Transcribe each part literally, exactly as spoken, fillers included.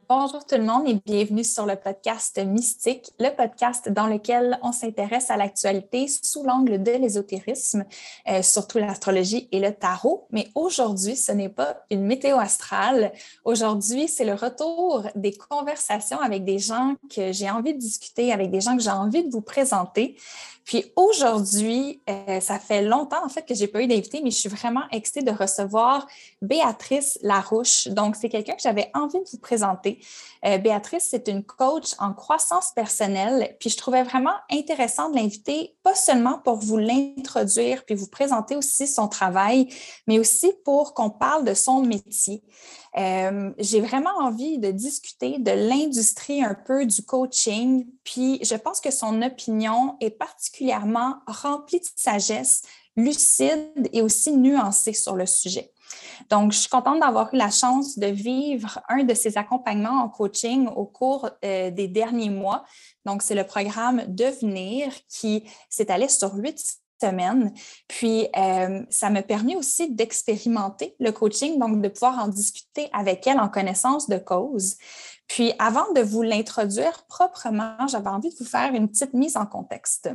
Bonjour tout le monde et bienvenue sur le podcast Mystique, le podcast dans lequel on s'intéresse à l'actualité sous l'angle de l'ésotérisme, euh, surtout l'astrologie et le tarot. Mais aujourd'hui, ce n'est pas une météo astrale. Aujourd'hui, c'est le retour des conversations avec des gens que j'ai envie de discuter, avec des gens que j'ai envie de vous présenter. Puis aujourd'hui, euh, ça fait longtemps en fait que j'ai pas eu d'invité, mais je suis vraiment excitée de recevoir Béatrice Larouche. Donc, c'est quelqu'un que j'avais envie de vous présenter. Euh, Béatrice, c'est une coach en croissance personnelle. Puis je trouvais vraiment intéressant de l'inviter, pas seulement pour vous l'introduire puis vous présenter aussi son travail, mais aussi pour qu'on parle de son métier. Euh, j'ai vraiment envie de discuter de l'industrie un peu du coaching, puis je pense que son opinion est particulièrement remplie de sagesse, lucide et aussi nuancée sur le sujet. Donc, je suis contente d'avoir eu la chance de vivre un de ces accompagnements en coaching au cours euh, des derniers mois. Donc, c'est le programme Devenir qui s'étalait sur huit semaines. Puis, euh, ça m'a permis aussi d'expérimenter le coaching, donc de pouvoir en discuter avec elle en connaissance de cause. Puis, avant de vous l'introduire proprement, j'avais envie de vous faire une petite mise en contexte.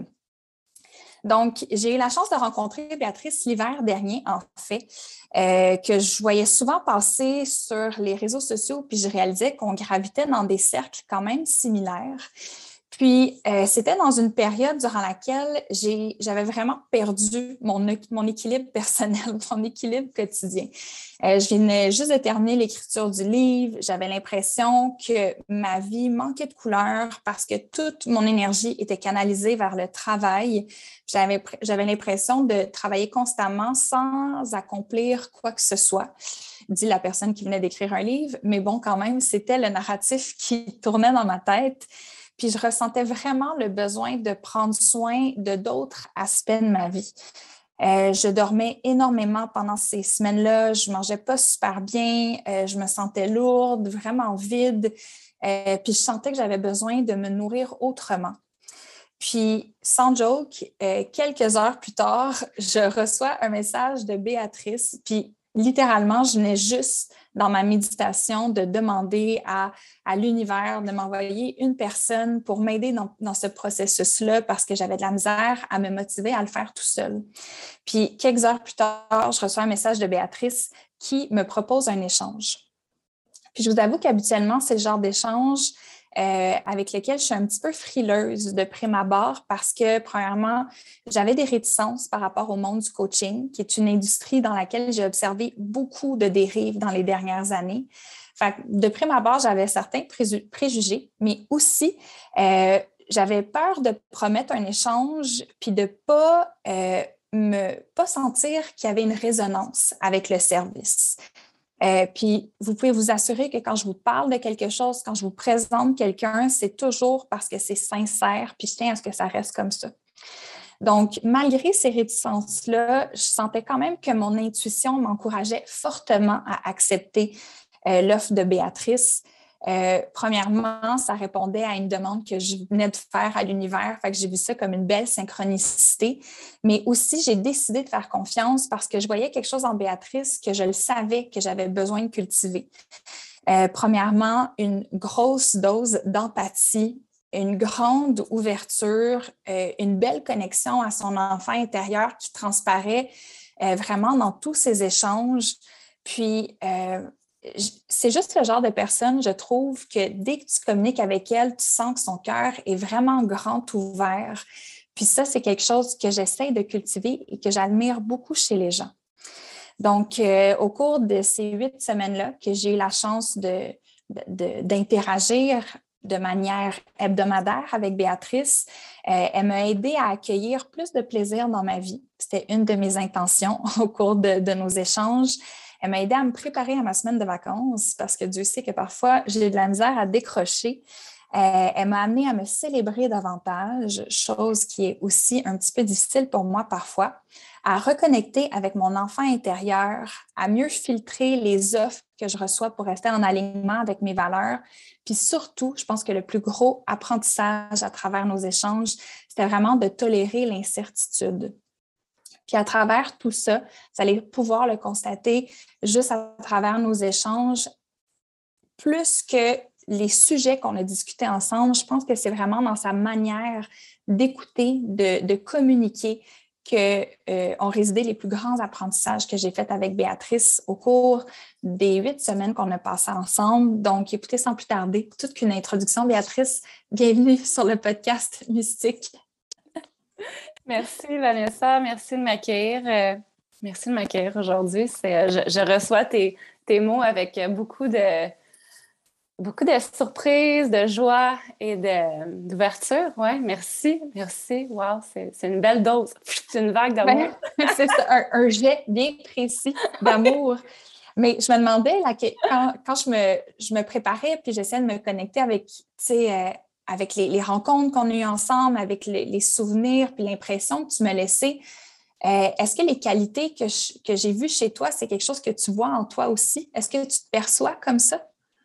Donc, j'ai eu la chance de rencontrer Béatrice l'hiver dernier, en fait, euh, que je voyais souvent passer sur les réseaux sociaux, puis je réalisais qu'on gravitait dans des cercles quand même similaires. Puis, euh, c'était dans une période durant laquelle j'ai, j'avais vraiment perdu mon, mon équilibre personnel, mon équilibre quotidien. Euh, je venais juste de terminer l'écriture du livre. J'avais l'impression que ma vie manquait de couleur parce que toute mon énergie était canalisée vers le travail. J'avais, j'avais l'impression de travailler constamment sans accomplir quoi que ce soit, dit la personne qui venait d'écrire un livre. Mais bon, quand même, c'était le narratif qui tournait dans ma tête. Puis je ressentais vraiment le besoin de prendre soin de d'autres aspects de ma vie. Euh, je dormais énormément pendant ces semaines-là. Je ne mangeais pas super bien. Euh, je me sentais lourde, vraiment vide. Euh, puis je sentais que j'avais besoin de me nourrir autrement. Puis, sans joke, euh, quelques heures plus tard, je reçois un message de Béatrice. Puis, littéralement, je venais juste dans ma méditation de demander à, à l'univers de m'envoyer une personne pour m'aider dans, dans ce processus-là parce que j'avais de la misère à me motiver à le faire tout seul. Puis, quelques heures plus tard, je reçois un message de Béatrice qui me propose un échange. Puis, je vous avoue qu'habituellement, c'est le genre d'échange Euh, avec lesquels je suis un petit peu frileuse de prime abord parce que, premièrement, j'avais des réticences par rapport au monde du coaching, qui est une industrie dans laquelle j'ai observé beaucoup de dérives dans les dernières années. Fait que, de prime abord, j'avais certains préju- préjugés, mais aussi, euh, j'avais peur de promettre un échange puis de ne pas, euh, me, pas sentir qu'il y avait une résonance avec le service. Euh, puis, vous pouvez vous assurer que quand je vous parle de quelque chose, quand je vous présente quelqu'un, c'est toujours parce que c'est sincère, puis je tiens à ce que ça reste comme ça. Donc, malgré ces réticences-là, je sentais quand même que mon intuition m'encourageait fortement à accepter euh, l'offre de Béatrice. Euh, premièrement, ça répondait à une demande que je venais de faire à l'univers, fait que j'ai vu ça comme une belle synchronicité. Mais aussi, j'ai décidé de faire confiance parce que je voyais quelque chose en Béatrice que je le savais que j'avais besoin de cultiver. Euh, premièrement, une grosse dose d'empathie, une grande ouverture, euh, une belle connexion à son enfant intérieur qui transparaît euh, vraiment dans tous ces échanges. Puis, euh, c'est juste le genre de personne, je trouve, que dès que tu communiques avec elle, tu sens que son cœur est vraiment grand ouvert. Puis ça, c'est quelque chose que j'essaie de cultiver et que j'admire beaucoup chez les gens. Donc, euh, au cours de ces huit semaines-là, que j'ai eu la chance de, de, d'interagir de manière hebdomadaire avec Béatrice, euh, elle m'a aidée à accueillir plus de plaisir dans ma vie. C'était une de mes intentions au cours de, de nos échanges. Elle m'a aidée à me préparer à ma semaine de vacances parce que Dieu sait que parfois, j'ai de la misère à décrocher. Euh, elle m'a amenée à me célébrer davantage, chose qui est aussi un petit peu difficile pour moi parfois, à reconnecter avec mon enfant intérieur, à mieux filtrer les offres que je reçois pour rester en alignement avec mes valeurs. Puis surtout, je pense que le plus gros apprentissage à travers nos échanges, c'était vraiment de tolérer l'incertitude. Puis à travers tout ça, vous allez pouvoir le constater juste à travers nos échanges, plus que les sujets qu'on a discutés ensemble, je pense que c'est vraiment dans sa manière d'écouter, de, de communiquer que euh, ont résidé les plus grands apprentissages que j'ai faits avec Béatrice au cours des huit semaines qu'on a passées ensemble. Donc, écoutez, sans plus tarder, toute qu'une introduction. Béatrice, bienvenue sur le podcast Mystique. Merci Vanessa, merci de m'accueillir. Euh, merci de m'accueillir aujourd'hui. C'est, euh, je, je reçois tes, tes mots avec beaucoup de, beaucoup de surprises, de joie et de, d'ouverture. Ouais, merci, merci. Wow, c'est, c'est une belle dose. C'est une vague d'amour. Ben, c'est ça, un, un jet bien précis d'amour. Mais je me demandais, là, que quand, quand je, me, je me préparais puis j'essayais de me connecter avec, tu sais, euh, avec les, les rencontres qu'on a eues ensemble, avec les, les souvenirs puis l'impression que tu me laissais, euh, est-ce que les qualités que, je, que j'ai vues chez toi, c'est quelque chose que tu vois en toi aussi? Est-ce que tu te perçois comme ça?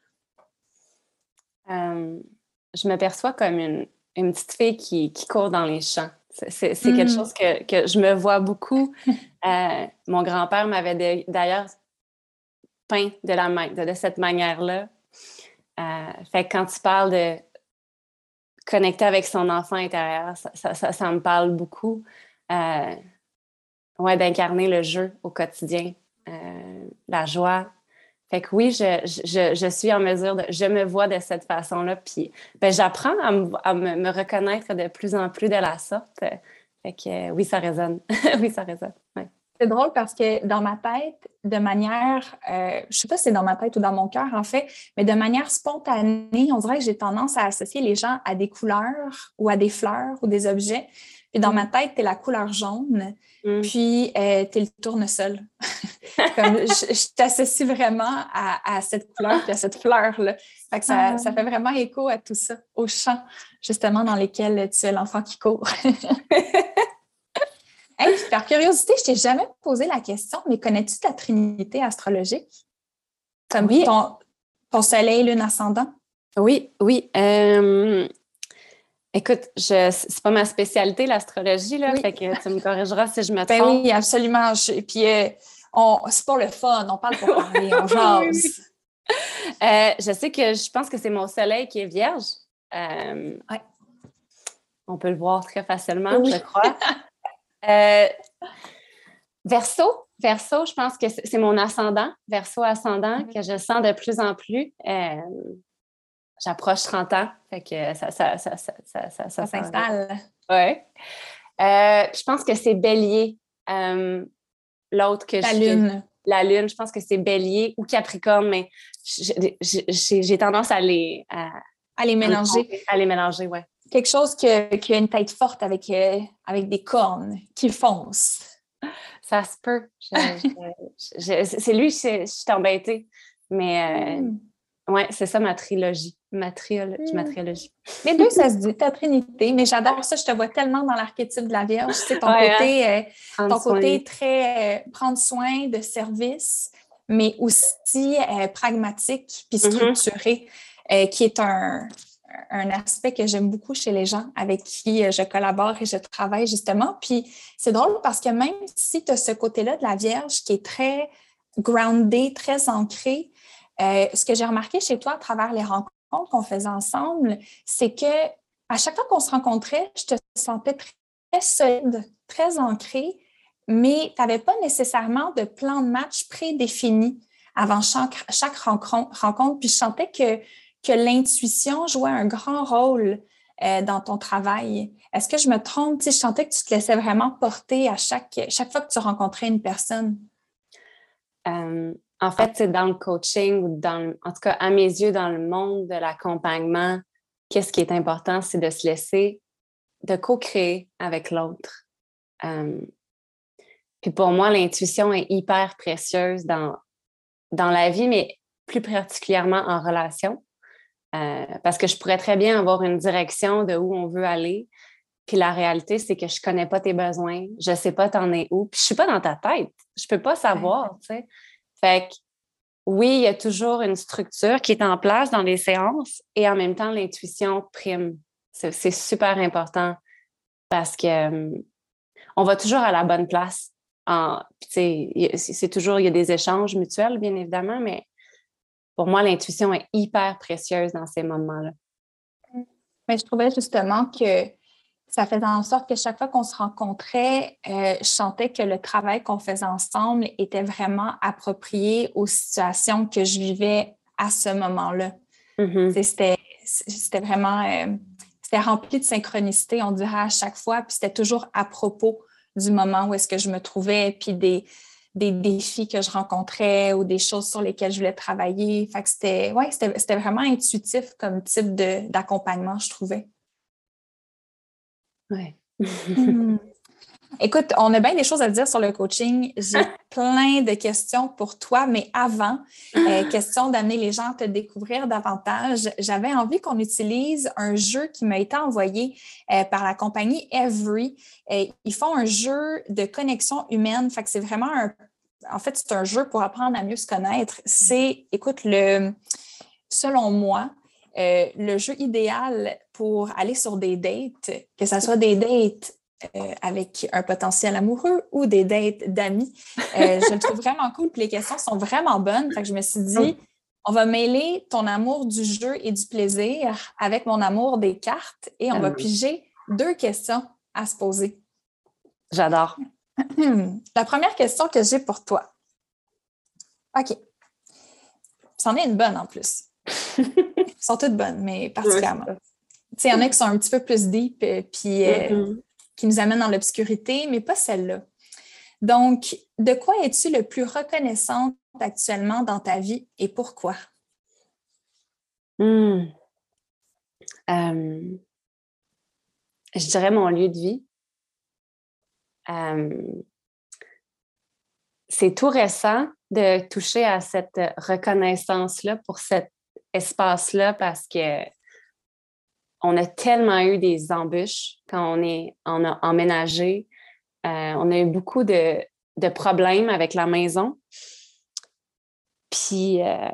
Euh, je me perçois comme une, une petite fille qui, qui court dans les champs. C'est, c'est, c'est mm. quelque chose que, que je me vois beaucoup. Euh, mon grand-père m'avait de, d'ailleurs peint de, la main, de, de cette manière-là. Euh, fait que quand tu parles de connecter avec son enfant intérieur, ça, ça, ça, ça me parle beaucoup. Euh, ouais, d'incarner le jeu au quotidien, euh, la joie. Fait que oui, je, je, je suis en mesure de... Je me vois de cette façon-là, puis ben, j'apprends à, me, à me, me reconnaître de plus en plus de la sorte. Fait que euh, oui, ça résonne. oui, ça résonne, ouais. C'est drôle parce que dans ma tête, de manière, euh, je sais pas si c'est dans ma tête ou dans mon cœur en fait, mais de manière spontanée, on dirait que j'ai tendance à associer les gens à des couleurs ou à des fleurs ou des objets. Puis dans mm. ma tête, tu es la couleur jaune, mm. puis euh, tu es le tournesol. Comme je, je t'associe vraiment à, à cette couleur puis à cette fleur-là. Fait que ça, ah. ça fait vraiment écho à tout ça, aux champs justement dans lesquels tu es l'enfant qui court. Hey, par curiosité, je t'ai jamais posé la question, mais connais-tu ta trinité astrologique? Comme oui. ton, ton soleil, lune, ascendant? Oui, oui. Euh, écoute, je, c'est pas ma spécialité, l'astrologie, là, oui. Fait que tu me corrigeras si je me trompe. Ben oui, absolument. Et puis, euh, on, c'est pas le fun, on parle pour parler, on jase. euh, je sais que je pense que c'est mon soleil qui est vierge. Euh, ouais. On peut le voir très facilement, oui. je crois. Euh, Verseau, Verseau, je pense que c'est mon ascendant, Verseau ascendant, mm-hmm. que je sens de plus en plus. Euh, j'approche trente ans, fait que ça, ça, ça, ça, ça, ça, ça s'installe. Oui. Euh, je pense que c'est Bélier, euh, l'autre que la je... lune. La lune, je pense que c'est Bélier ou Capricorne, mais j'ai, j'ai, j'ai tendance à les... À, à les mélanger. À les mélanger, oui. Quelque chose qui a, qui a une tête forte avec, euh, avec des cornes qui foncent. Ça se peut. Je, je, je, c'est lui, je, je suis embêtée. Mais euh, mm. ouais, c'est ça ma trilogie. Ma, triolo- mm. ma trilogie. Les deux, ça se dit, ta trinité. Mais j'adore ça. Je te vois tellement dans l'archétype de la Vierge. C'est ton ouais, côté, hein? euh, ton côté très euh, prendre soin de service, mais aussi euh, pragmatique puis structuré, mm-hmm. euh, qui est un... un aspect que j'aime beaucoup chez les gens avec qui je collabore et je travaille justement. Puis c'est drôle parce que même si tu as ce côté-là de la Vierge qui est très groundé, très ancré, euh, ce que j'ai remarqué chez toi à travers les rencontres qu'on faisait ensemble, c'est que à chaque fois qu'on se rencontrait, je te sentais très, très solide, très ancré, mais tu n'avais pas nécessairement de plan de match prédéfini avant chaque, chaque rencontre. Puis je sentais que que l'intuition jouait un grand rôle euh, dans ton travail. Est-ce que je me trompe? Tu sais, je sentais que tu te laissais vraiment porter à chaque, chaque fois que tu rencontrais une personne. Euh, en fait, c'est dans le coaching, ou dans le, en tout cas, à mes yeux, dans le monde de l'accompagnement, qu'est-ce qui est important, c'est de se laisser, de co-créer avec l'autre. Euh, puis pour moi, l'intuition est hyper précieuse dans, dans la vie, mais plus particulièrement en relation. Euh, parce que je pourrais très bien avoir une direction de où on veut aller. Puis la réalité, c'est que je connais pas tes besoins. Je sais pas t'en es où. Puis je suis pas dans ta tête. Je peux pas savoir, tu sais. Fait que oui, il y a toujours une structure qui est en place dans les séances et en même temps, l'intuition prime. C'est, c'est super important parce que euh, on va toujours à la bonne place. En, tu sais, c'est toujours, il y a des échanges mutuels, bien évidemment, mais pour moi, l'intuition est hyper précieuse dans ces moments-là. Mais je trouvais justement que ça faisait en sorte que chaque fois qu'on se rencontrait, euh, je sentais que le travail qu'on faisait ensemble était vraiment approprié aux situations que je vivais à ce moment-là. Mm-hmm. C'était, c'était vraiment... Euh, c'était rempli de synchronicité, on dirait, à chaque fois, puis c'était toujours à propos du moment où est-ce que je me trouvais, puis des, des défis que je rencontrais ou des choses sur lesquelles je voulais travailler. Fait que c'était, ouais, c'était, c'était vraiment intuitif comme type de, d'accompagnement, je trouvais. Ouais. Hmm. Écoute, on a bien des choses à dire sur le coaching. J'ai plein de questions pour toi, mais avant, euh, question d'amener les gens à te découvrir davantage, j'avais envie qu'on utilise un jeu qui m'a été envoyé euh, par la compagnie Every. Euh, ils font un jeu de connexion humaine, fait que c'est vraiment un... En fait, c'est un jeu pour apprendre à mieux se connaître. C'est, écoute, le, selon moi, euh, le jeu idéal pour aller sur des dates, que ce soit des dates Euh, avec un potentiel amoureux ou des dates d'amis. Euh, je le trouve vraiment cool, puis les questions sont vraiment bonnes. Fait que je me suis dit, on va mêler ton amour du jeu et du plaisir avec mon amour des cartes et on va piger deux questions à se poser. J'adore. La première question que j'ai pour toi. OK. C'en est une bonne en plus. Elles sont toutes bonnes, mais particulièrement. Tu sais, il y en a qui sont un petit peu plus deep, puis euh, mm-hmm. qui nous amènent dans l'obscurité, mais pas celle-là. Donc, de quoi es-tu le plus reconnaissante actuellement dans ta vie et pourquoi? Mmh. Euh, je dirais mon lieu de vie. Euh, c'est tout récent de toucher à cette reconnaissance-là pour cet espace-là parce que on a tellement eu des embûches quand on, est, on a emménagé. Euh, on a eu beaucoup de, de problèmes avec la maison. Puis, euh,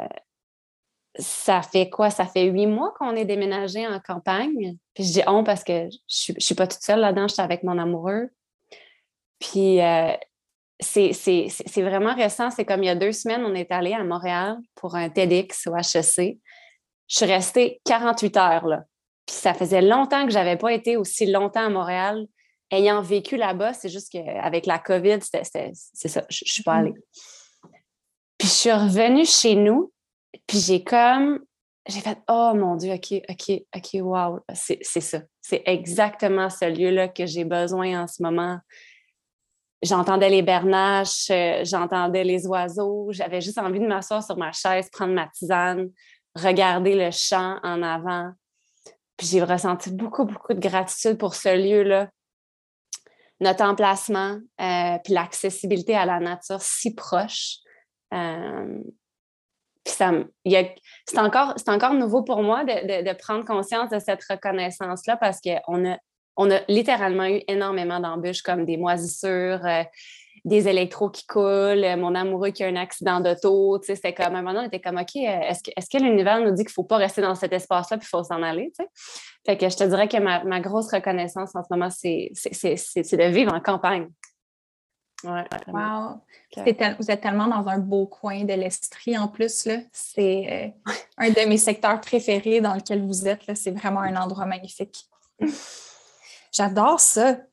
ça fait quoi? Ça fait huit mois qu'on est déménagé en campagne. Puis, je dis on parce que je ne suis pas toute seule là-dedans, je suis avec mon amoureux. Puis, euh, c'est, c'est, c'est vraiment récent. C'est comme il y a deux semaines, on est allé à Montréal pour un TEDx au H E C. Je suis restée quarante-huit heures là. Puis, ça faisait longtemps que je n'avais pas été aussi longtemps à Montréal. Ayant vécu là-bas, c'est juste qu'avec la COVID, c'était, c'était, c'est ça, je ne suis pas allée. Puis, je suis revenue chez nous, puis j'ai comme, j'ai fait, oh mon Dieu, OK, OK, OK, wow, c'est, c'est ça. C'est exactement ce lieu-là que j'ai besoin en ce moment. J'entendais les bernaches, j'entendais les oiseaux, j'avais juste envie de m'asseoir sur ma chaise, prendre ma tisane, regarder le champ en avant. Puis j'ai ressenti beaucoup, beaucoup de gratitude pour ce lieu-là. Notre emplacement, euh, puis l'accessibilité à la nature si proche. Euh, puis ça, y a, c'est, encore, c'est encore nouveau pour moi de, de, de prendre conscience de cette reconnaissance-là parce qu'on a, on a littéralement eu énormément d'embûches comme des moisissures, euh, des électros qui coulent, mon amoureux qui a un accident d'auto. Tu sais, c'était comme, à un moment donné, on était comme, OK, est-ce que, est-ce que l'univers nous dit qu'il ne faut pas rester dans cet espace-là puis il faut s'en aller? Tu sais? Fait que je te dirais que ma, ma grosse reconnaissance en ce moment, c'est, c'est, c'est, c'est, c'est de vivre en campagne. Ouais, wow! C'est tel- vous êtes tellement dans un beau coin de l'Estrie en plus. Là. C'est euh, un de mes secteurs préférés dans lequel vous êtes. Là. C'est vraiment un endroit magnifique. J'adore ça. Euh,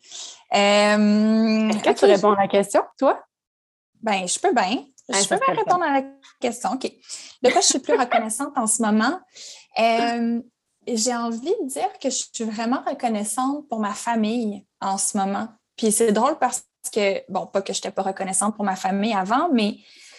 Est-ce que okay. tu réponds à la question, toi? Ben, je peux bien. Je ah, peux bien répondre à la question. OK. De quoi je suis plus reconnaissante en ce moment? Euh, j'ai envie de dire que je suis vraiment reconnaissante pour ma famille en ce moment. Puis c'est drôle parce que, bon, pas que je n'étais pas reconnaissante pour ma famille avant, mais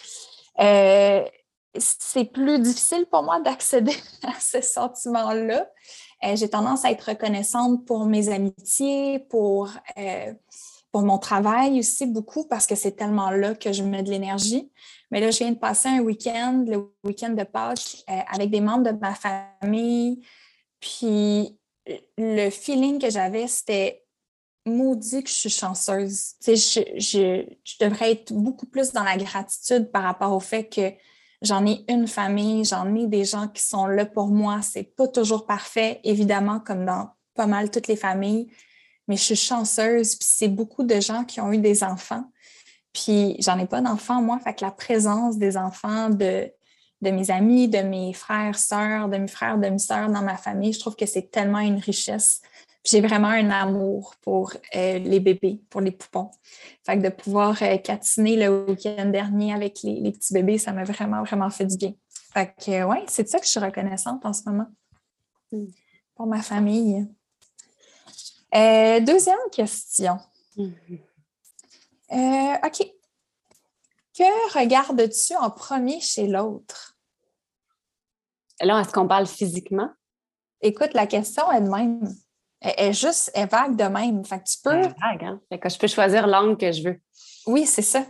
euh, c'est plus difficile pour moi d'accéder à ce sentiment-là. Euh, j'ai tendance à être reconnaissante pour mes amitiés, pour, euh, pour mon travail aussi beaucoup parce que c'est tellement là que je mets de l'énergie. Mais là, je viens de passer un week-end, le week-end de Pâques, euh, avec des membres de ma famille. Puis le feeling que j'avais, c'était maudit que je suis chanceuse. Tu sais, je, je, je devrais être beaucoup plus dans la gratitude par rapport au fait que j'en ai une famille, j'en ai des gens qui sont là pour moi. C'est pas toujours parfait, évidemment, comme dans pas mal toutes les familles, mais je suis chanceuse. Puis c'est beaucoup de gens qui ont eu des enfants. Puis j'en ai pas d'enfants, moi. Fait que la présence des enfants, de, de mes amis, de mes frères, sœurs, demi-frères, demi-sœurs dans ma famille. Je trouve que c'est tellement une richesse. Puis j'ai vraiment un amour pour euh, les bébés, pour les poupons. Fait que de pouvoir euh, catiner le week-end dernier avec les, les petits bébés, ça m'a vraiment, vraiment fait du bien. Fait que, euh, ouais, c'est de ça que je suis reconnaissante en ce moment Mm. pour ma famille. Euh, deuxième question. Mm-hmm. Euh, OK. Que regardes-tu en premier chez l'autre? Là, est-ce qu'on parle physiquement? Écoute, la question est de même. Elle est juste, elle est vague de même. Fait que tu peux... C'est vague, hein? Fait que je peux choisir l'angle que je veux. Oui, c'est ça.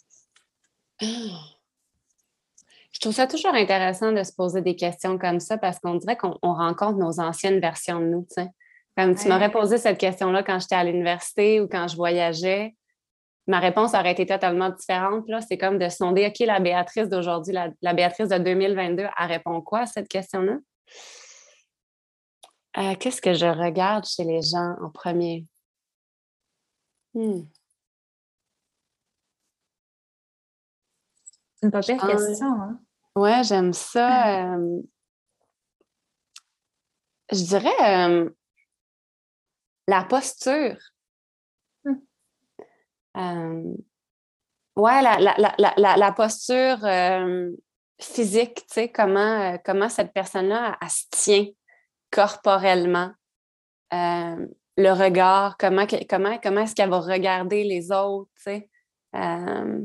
Je trouve ça toujours intéressant de se poser des questions comme ça parce qu'on dirait qu'on on rencontre nos anciennes versions de nous, tu sais. Comme tu Ouais. m'aurais posé cette question-là quand j'étais à l'université ou quand je voyageais, ma réponse aurait été totalement différente. Là, c'est comme de sonder, OK, la Béatrice d'aujourd'hui, la, la Béatrice de deux mille vingt-deux, elle répond quoi à cette question-là? Euh, qu'est-ce que je regarde chez les gens en premier? Hmm. C'est une pas pire question, hein? Ouais, j'aime ça. Euh, je dirais euh, la posture. Hmm. Euh, ouais, la, la, la, la, la posture euh, physique, tu sais, comment, euh, comment cette personne-là, elle, elle se tient corporellement. Euh, le regard, comment, comment, comment est-ce qu'elle va regarder les autres, tu sais. Euh,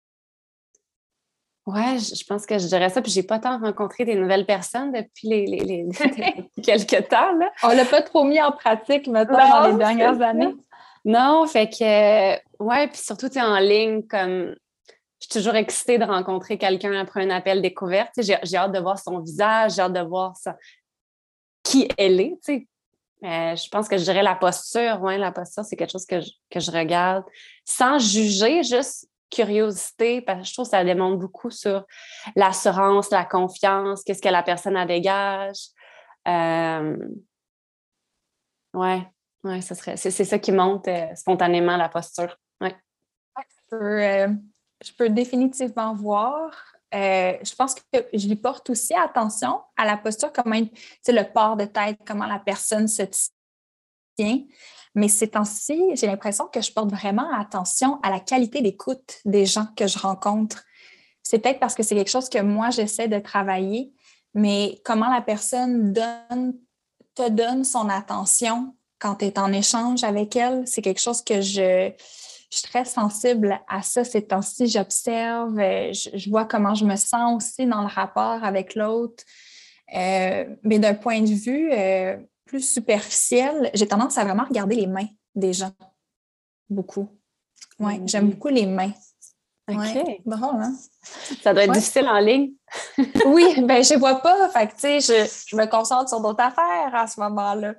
ouais, je, je pense que je dirais ça. Puis j'ai pas tant rencontré des nouvelles personnes depuis les, les, les depuis quelques temps, là. On l'a pas trop mis en pratique, mettons, Non, dans les dernières c'est années. ça. Non, fait que, ouais, puis surtout, tu sais, en ligne, comme, je suis toujours excitée de rencontrer quelqu'un après un appel découverte. Tu sais, j'ai, j'ai hâte de voir son visage, j'ai hâte de voir ça, qui elle est, tu sais. Euh, je pense que je dirais la posture, ouais, la posture, c'est quelque chose que je, que je regarde sans juger, juste curiosité, parce que je trouve que ça démontre beaucoup sur l'assurance, la confiance, qu'est-ce que la personne a dégage. Euh, ouais, ouais, ça serait, c'est, c'est ça qui monte euh, spontanément la posture. Ouais. Je peux, euh, je peux définitivement voir. Euh, je pense que je lui porte aussi attention à la posture, comment, tu sais, le port de tête, comment la personne se tient. Mais ces temps-ci, j'ai l'impression que je porte vraiment attention à la qualité d'écoute des gens que je rencontre. C'est peut-être parce que c'est quelque chose que moi, j'essaie de travailler, mais comment la personne donne, te donne son attention quand tu es en échange avec elle, c'est quelque chose que je, je suis très sensible à ça ces temps-ci. J'observe, je, je vois comment je me sens aussi dans le rapport avec l'autre. Euh, mais d'un point de vue euh, plus superficiel, j'ai tendance à vraiment regarder les mains des gens. Beaucoup. Oui, Mm-hmm. J'aime beaucoup les mains. OK. Ouais. Drôle, hein? Ça doit être Ouais. difficile en ligne. Oui, ben je ne vois pas. Fait que, tu sais, je, je me concentre sur d'autres affaires à ce moment-là.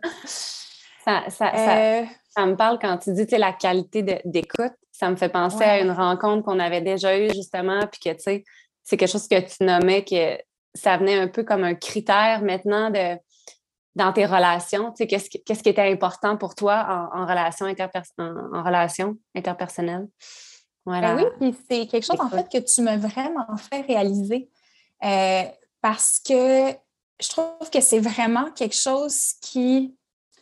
Ça, ça, ça, Euh, ça me parle quand tu dis, tu sais, la qualité de, d'écoute. Ça me fait penser ouais. à une rencontre qu'on avait déjà eue, justement, puis que, tu sais, c'est quelque chose que tu nommais, que ça venait un peu comme un critère maintenant de, dans tes relations. Tu sais, qu'est-ce, qui- qu'est-ce qui était important pour toi en, en relation, interpers- en, en relation interpersonnelle? Ben Voilà. oui, puis c'est quelque chose, en L'écoute. fait, que tu m'as vraiment fait réaliser. Euh, parce que je trouve que c'est vraiment quelque chose qui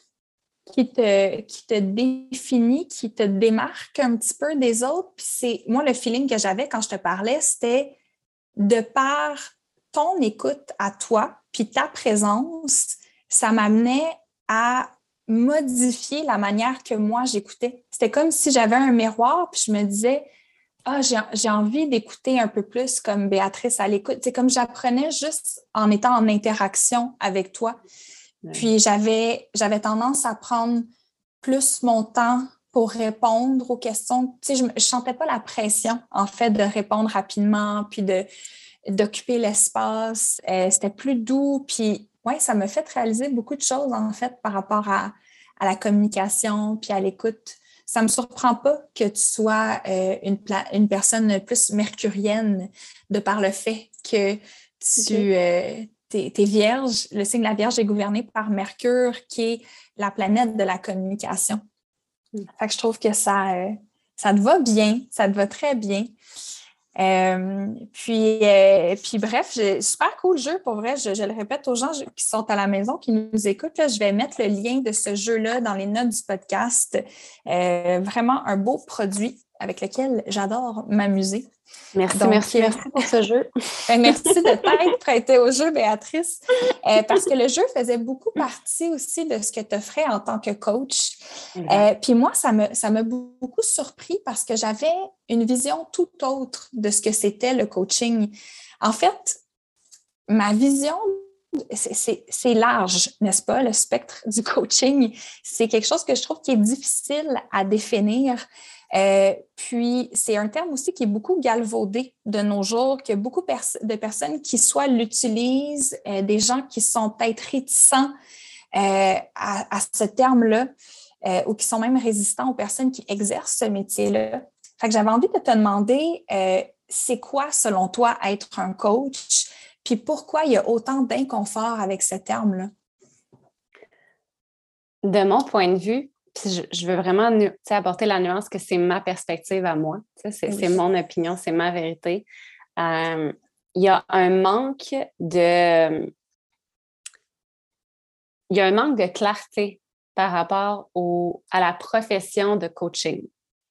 qui te, qui te définit, qui te démarque un petit peu des autres. Puis c'est, moi, le feeling que j'avais quand je te parlais, c'était de par ton écoute à toi, puis ta présence, ça m'amenait à modifier la manière que moi j'écoutais. C'était comme si j'avais un miroir, puis je me disais, ah, j'ai, j'ai envie d'écouter un peu plus comme Béatrice à l'écoute. C'est comme j'apprenais juste en étant en interaction avec toi. Puis j'avais, j'avais tendance à prendre plus mon temps pour répondre aux questions. Tu sais, je ne sentais pas la pression, en fait, de répondre rapidement, puis de, d'occuper l'espace. Euh, c'était plus doux. Puis, ouais, ça m'a fait réaliser beaucoup de choses, en fait, par rapport à, à la communication, puis à l'écoute. Ça ne me surprend pas que tu sois euh, une, pla- une personne plus mercurienne de par le fait que tu... Okay. Euh, T'es, t'es vierge. Le signe de la Vierge est gouverné par Mercure, qui est la planète de la communication. Mm. Fait que je trouve que ça, euh, ça te va bien, ça te va très bien. Euh, puis, euh, puis bref, je, super cool jeu, pour vrai. Je, je le répète aux gens qui sont à la maison, qui nous écoutent. Là, je vais mettre le lien de ce jeu-là dans les notes du podcast. Euh, vraiment un beau produit avec lequel j'adore m'amuser. Merci, Donc, merci, merci pour ce jeu. Ben, merci de t'être prêtée au jeu, Béatrice, euh, parce que le jeu faisait beaucoup partie aussi de ce que tu offrais en tant que coach. Euh, puis moi, ça me, ça m'a beaucoup surpris parce que j'avais une vision tout autre de ce que c'était le coaching. En fait, ma vision, c'est, c'est, c'est large, n'est-ce pas, le spectre du coaching. C'est quelque chose que je trouve qui est difficile à définir. Euh, puis, c'est un terme aussi qui est beaucoup galvaudé de nos jours, qu'il y a beaucoup pers- de personnes qui soit l'utilisent, euh, des gens qui sont peut-être réticents euh, à, à ce terme-là euh, ou qui sont même résistants aux personnes qui exercent ce métier-là. Fait que j'avais envie de te demander, euh, c'est quoi, selon toi, être un coach? Puis pourquoi il y a autant d'inconfort avec ce terme-là? De mon point de vue, puis je, je veux vraiment nu- apporter la nuance que c'est ma perspective à moi. C'est, oui. C'est mon opinion, c'est ma vérité. Euh, il y a un manque de... Il y a un manque de clarté par rapport au, à la profession de coaching.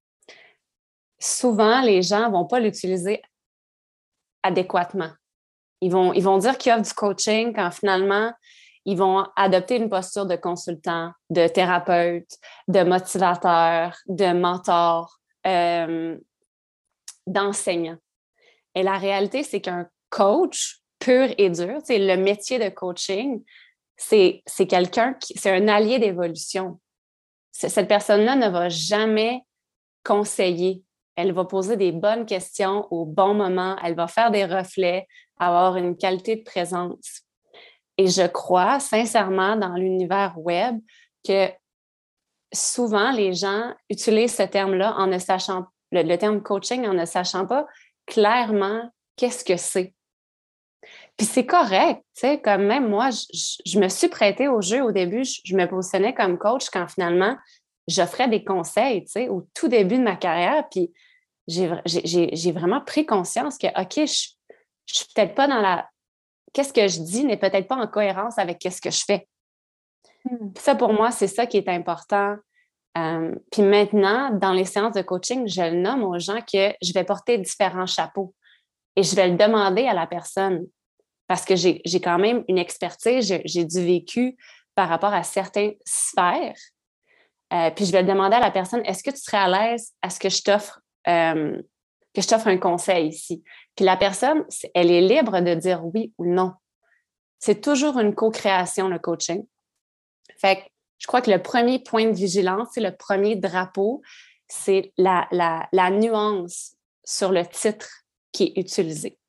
Souvent, les gens ne vont pas l'utiliser adéquatement. Ils vont, ils vont dire qu'ils offrent du coaching quand finalement, ils vont adopter une posture de consultant, de thérapeute, de motivateur, de mentor, euh, d'enseignant. Et la réalité, c'est qu'un coach pur et dur, c'est le métier de coaching, c'est, c'est quelqu'un qui, c'est un allié d'évolution. Cette personne-là ne va jamais conseiller. Elle va poser des bonnes questions au bon moment. Elle va faire des reflets, avoir une qualité de présence. Et je crois sincèrement dans l'univers web que souvent les gens utilisent ce terme-là en ne sachant, le, le terme coaching en ne sachant pas clairement qu'est-ce que c'est. Puis c'est correct, tu sais, comme même moi, je, je, je me suis prêtée au jeu au début, je, je me positionnais comme coach quand finalement j'offrais des conseils, tu sais, au tout début de ma carrière, puis j'ai, j'ai, j'ai vraiment pris conscience que, OK, je, je suis peut-être pas dans la... Qu'est-ce que je dis n'est peut-être pas en cohérence avec ce que je fais. Hmm. Puis ça, pour moi, c'est ça qui est important. Euh, puis maintenant, dans les séances de coaching, je le nomme aux gens que je vais porter différents chapeaux et je vais le demander à la personne parce que j'ai, j'ai quand même une expertise, j'ai, j'ai du vécu par rapport à certaines sphères. Euh, puis je vais le demander à la personne, est-ce que tu serais à l'aise à ce que je t'offre euh, que je t'offre un conseil ici? Puis la personne, elle est libre de dire oui ou non. C'est toujours une co-création, le coaching. Fait que je crois que le premier point de vigilance, c'est le premier drapeau, c'est la, la, la nuance sur le titre qui est utilisé.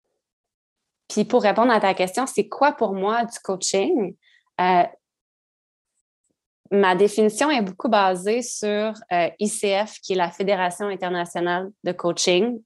Puis pour répondre à ta question, c'est quoi pour moi du coaching? Euh, ma définition est beaucoup basée sur euh, I C F, qui est la Fédération internationale de coaching,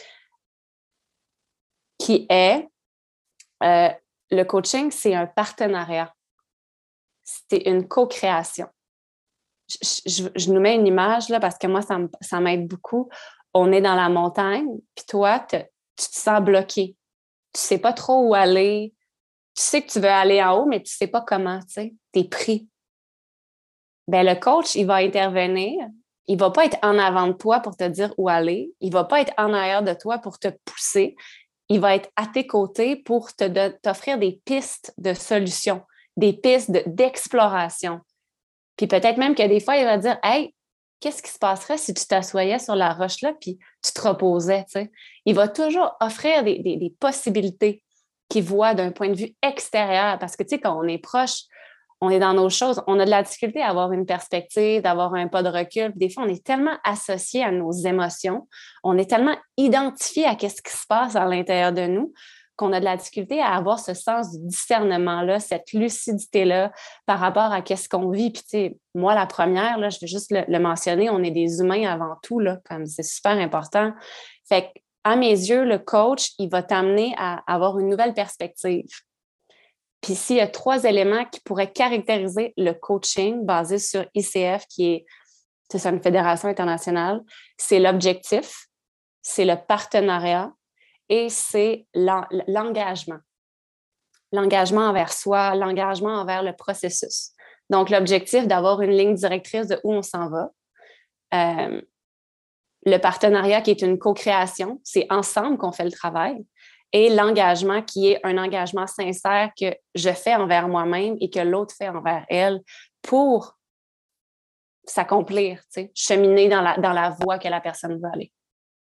qui est euh, le coaching, c'est un partenariat. C'est une co-création. Je, je, je nous mets une image là parce que moi, ça, ça m'aide beaucoup. On est dans la montagne, puis toi, te, tu te sens bloqué. Tu ne sais pas trop où aller. Tu sais que tu veux aller en haut, mais tu ne sais pas comment, tu sais. Tu es pris. Bien, le coach, il va intervenir. Il ne va pas être en avant de toi pour te dire où aller. Il ne va pas être en arrière de toi pour te pousser. Il va être à tes côtés pour te de, t'offrir des pistes de solutions, des pistes de, d'exploration. Puis peut-être même que des fois, il va dire « Hey, qu'est-ce qui se passerait si tu t'assoyais sur la roche-là puis tu te reposais? » Tu sais? Il va toujours offrir des, des, des possibilités qu'il voit d'un point de vue extérieur. Parce que, tu sais, quand on est proche, on est dans nos choses, on a de la difficulté à avoir une perspective, d'avoir un pas de recul. Puis des fois, on est tellement associé à nos émotions, on est tellement identifié à ce qui se passe à l'intérieur de nous qu'on a de la difficulté à avoir ce sens du discernement-là, cette lucidité-là par rapport à ce qu'on vit. Puis, tu sais, moi, la première, là, je vais juste le, le mentionner, on est des humains avant tout, là, comme c'est super important. Fait qu'à mes yeux, le coach, il va t'amener à avoir une nouvelle perspective. Puis s'il y a trois éléments qui pourraient caractériser le coaching basé sur I C F, qui est, c'est ça, une fédération internationale, c'est l'objectif, c'est le partenariat et c'est l'en- l'engagement. L'engagement envers soi, l'engagement envers le processus. Donc, l'objectif d'avoir une ligne directrice de où on s'en va. Euh, le partenariat qui est une co-création, c'est ensemble qu'on fait le travail. Et l'engagement qui est un engagement sincère que je fais envers moi-même et que l'autre fait envers elle pour s'accomplir, tu sais, cheminer dans la, dans la voie que la personne veut aller.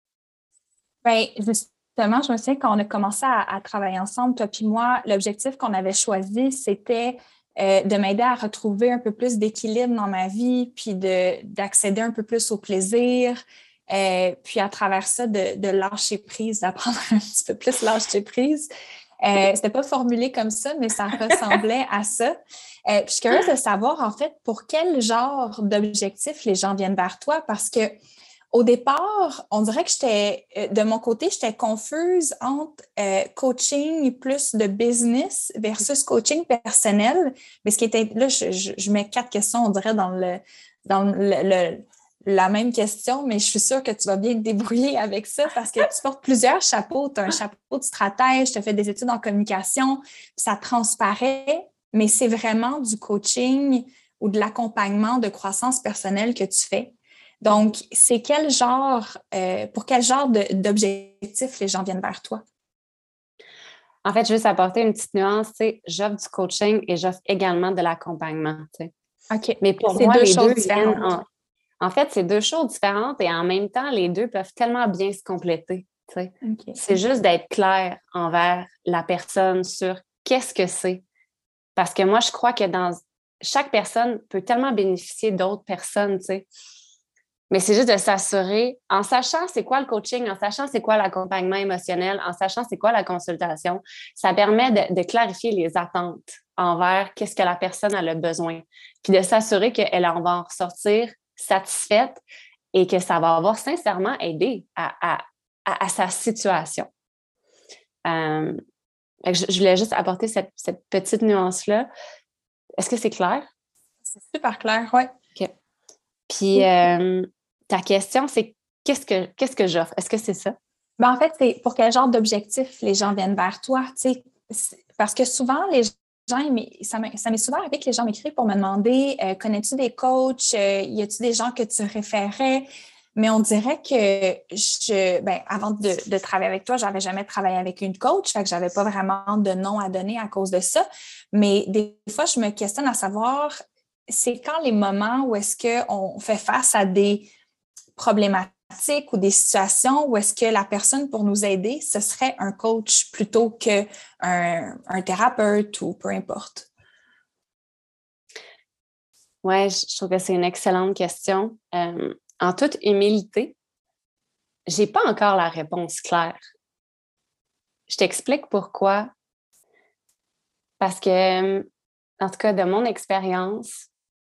Bien, justement, je me souviens quand on a commencé à, à travailler ensemble, toi puis moi, l'objectif qu'on avait choisi, c'était euh, de m'aider à retrouver un peu plus d'équilibre dans ma vie, puis de, d'accéder un peu plus au plaisir, euh, puis à travers ça, de, de lâcher prise, d'apprendre un petit peu plus lâcher prise. Euh, c'était pas formulé comme ça, mais ça ressemblait à ça. Euh, puis je suis curieuse de savoir, en fait, pour quel genre d'objectif les gens viennent vers toi, parce que au départ, on dirait que j'étais, de mon côté, j'étais confuse entre euh, coaching plus de business versus coaching personnel. Mais ce qui était, là, je, je, je mets quatre questions, on dirait, dans le, dans le, le, la même question, mais je suis sûre que tu vas bien te débrouiller avec ça parce que tu portes plusieurs chapeaux. Tu as un chapeau de stratège, tu as fait des études en communication, puis ça transparaît, mais c'est vraiment du coaching ou de l'accompagnement de croissance personnelle que tu fais. Donc, c'est quel genre, euh, pour quel genre de, d'objectifs les gens viennent vers toi? En fait, je veux juste apporter une petite nuance, tu sais, j'offre du coaching et j'offre également de l'accompagnement, tu sais. OK. Mais pour c'est moi, deux les choses deux différentes. viennent en... En fait, c'est deux choses différentes et en même temps, les deux peuvent tellement bien se compléter, tu sais. Okay. C'est juste d'être clair envers la personne sur qu'est-ce que c'est. Parce que moi, je crois que dans chaque personne peut tellement bénéficier d'autres personnes, tu sais. Mais c'est juste de s'assurer, en sachant c'est quoi le coaching, en sachant c'est quoi l'accompagnement émotionnel, en sachant c'est quoi la consultation, ça permet de, de clarifier les attentes envers qu'est-ce que la personne a le besoin, puis de s'assurer qu'elle en va en ressortir satisfaite et que ça va avoir sincèrement aidé à, à, à, à sa situation. Euh, je, je voulais juste apporter cette, cette petite nuance-là. Est-ce que c'est clair? C'est super clair, oui. OK. Puis, euh, ta question, c'est qu'est-ce que, qu'est-ce que j'offre? Est-ce que c'est ça? Ben, en fait, c'est pour quel genre d'objectif les gens viennent vers toi? Parce que souvent, les gens, ça m'est, ça m'est souvent arrivé que les gens m'écrivent pour me demander euh, connais-tu des coachs? Euh, y a-tu des gens que tu référais? Mais on dirait que je, ben, avant de, de travailler avec toi, je n'avais jamais travaillé avec une coach, fait que je n'avais pas vraiment de nom à donner à cause de ça. Mais des fois, je me questionne à savoir, c'est quand les moments où est-ce qu'on fait face à des problématiques ou des situations où est-ce que la personne pour nous aider, ce serait un coach plutôt qu'un un thérapeute ou peu importe? Oui, je trouve que c'est une excellente question. Euh, en toute humilité, je n'ai pas encore la réponse claire. Je t'explique pourquoi. Parce que, en tout cas, de mon expérience,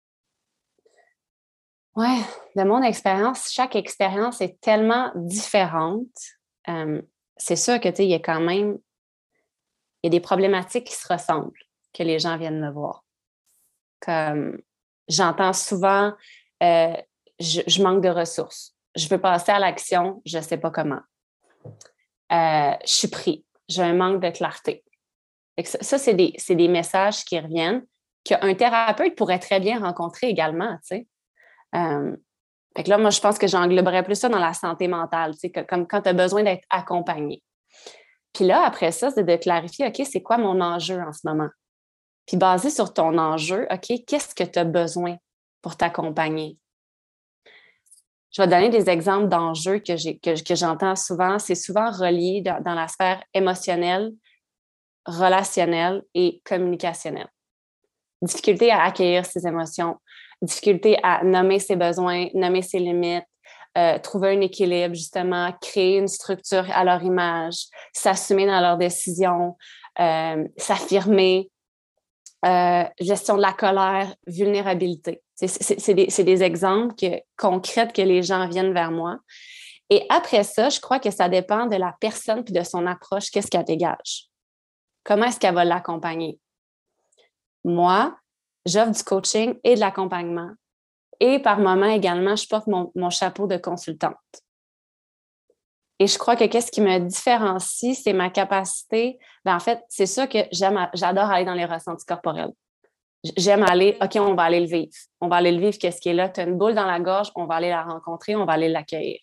ouais, de mon expérience, chaque expérience est tellement différente. Euh, c'est sûr que, tu sais, il y a quand même, il y a des problématiques qui se ressemblent, que les gens viennent me voir. Comme, j'entends souvent, euh, je, je manque de ressources. Je veux passer à l'action, je ne sais pas comment. Euh, je suis pris, j'ai un manque de clarté. Ça, ça c'est des, c'est des messages qui reviennent qu'un thérapeute pourrait très bien rencontrer également, tu sais. Euh, fait que là, moi, je pense que j'engloberais plus ça dans la santé mentale, tu sais, que, comme quand tu as besoin d'être accompagné. Puis là, après ça, c'est de clarifier, OK, c'est quoi mon enjeu en ce moment? Puis basé sur ton enjeu, OK, qu'est-ce que tu as besoin pour t'accompagner? Je vais te donner des exemples d'enjeux que, j'ai, que, que j'entends souvent. C'est souvent relié dans, dans la sphère émotionnelle, relationnelle et communicationnelle. Difficulté à accueillir ses émotions, difficulté à nommer ses besoins, nommer ses limites, euh, trouver un équilibre, justement, créer une structure à leur image, s'assumer dans leurs décisions, euh, s'affirmer, euh, gestion de la colère, vulnérabilité. C'est, c'est, c'est, des, c'est des exemples que, concrets que les gens viennent vers moi. Et après ça, je crois que ça dépend de la personne puis de son approche, qu'est-ce qu'elle dégage. Comment est-ce qu'elle va l'accompagner? Moi, j'offre du coaching et de l'accompagnement. Et par moment également, je porte mon, mon chapeau de consultante. Et je crois que qu'est-ce qui me différencie, c'est ma capacité. Ben, en fait, c'est ça que j'aime, j'adore aller dans les ressentis corporels. J'aime aller, OK, on va aller le vivre. On va aller le vivre, qu'est-ce qui est là? Tu as une boule dans la gorge, on va aller la rencontrer, on va aller l'accueillir.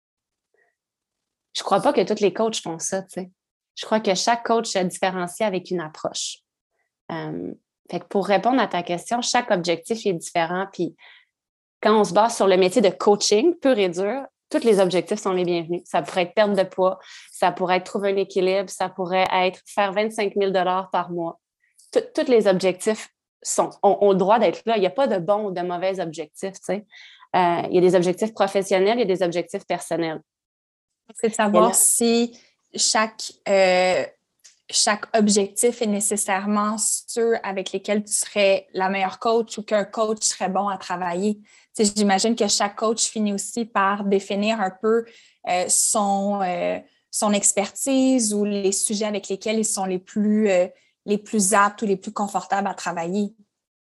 Je crois pas que tous les coachs font ça, tu sais. Je crois que chaque coach se différencie avec une approche. Euh, fait que pour répondre à ta question, chaque objectif est différent. Puis quand on se base sur le métier de coaching pur et dur, tous les objectifs sont les bienvenus. Ça pourrait être perte de poids, ça pourrait être trouver un équilibre, ça pourrait être faire vingt-cinq mille dollars par mois. Tous les objectifs sont, ont, ont le droit d'être là. Il n'y a pas de bons ou de mauvais objectifs, tu sais. Euh, il y a des objectifs professionnels, il y a des objectifs personnels. C'est de savoir là, si chaque, euh, chaque objectif est nécessairement ceux avec lesquels tu serais la meilleure coach ou qu'un coach serait bon à travailler. Tu sais, j'imagine que chaque coach finit aussi par définir un peu euh, son, euh, son expertise ou les sujets avec lesquels ils sont les plus, euh, les plus aptes ou les plus confortables à travailler.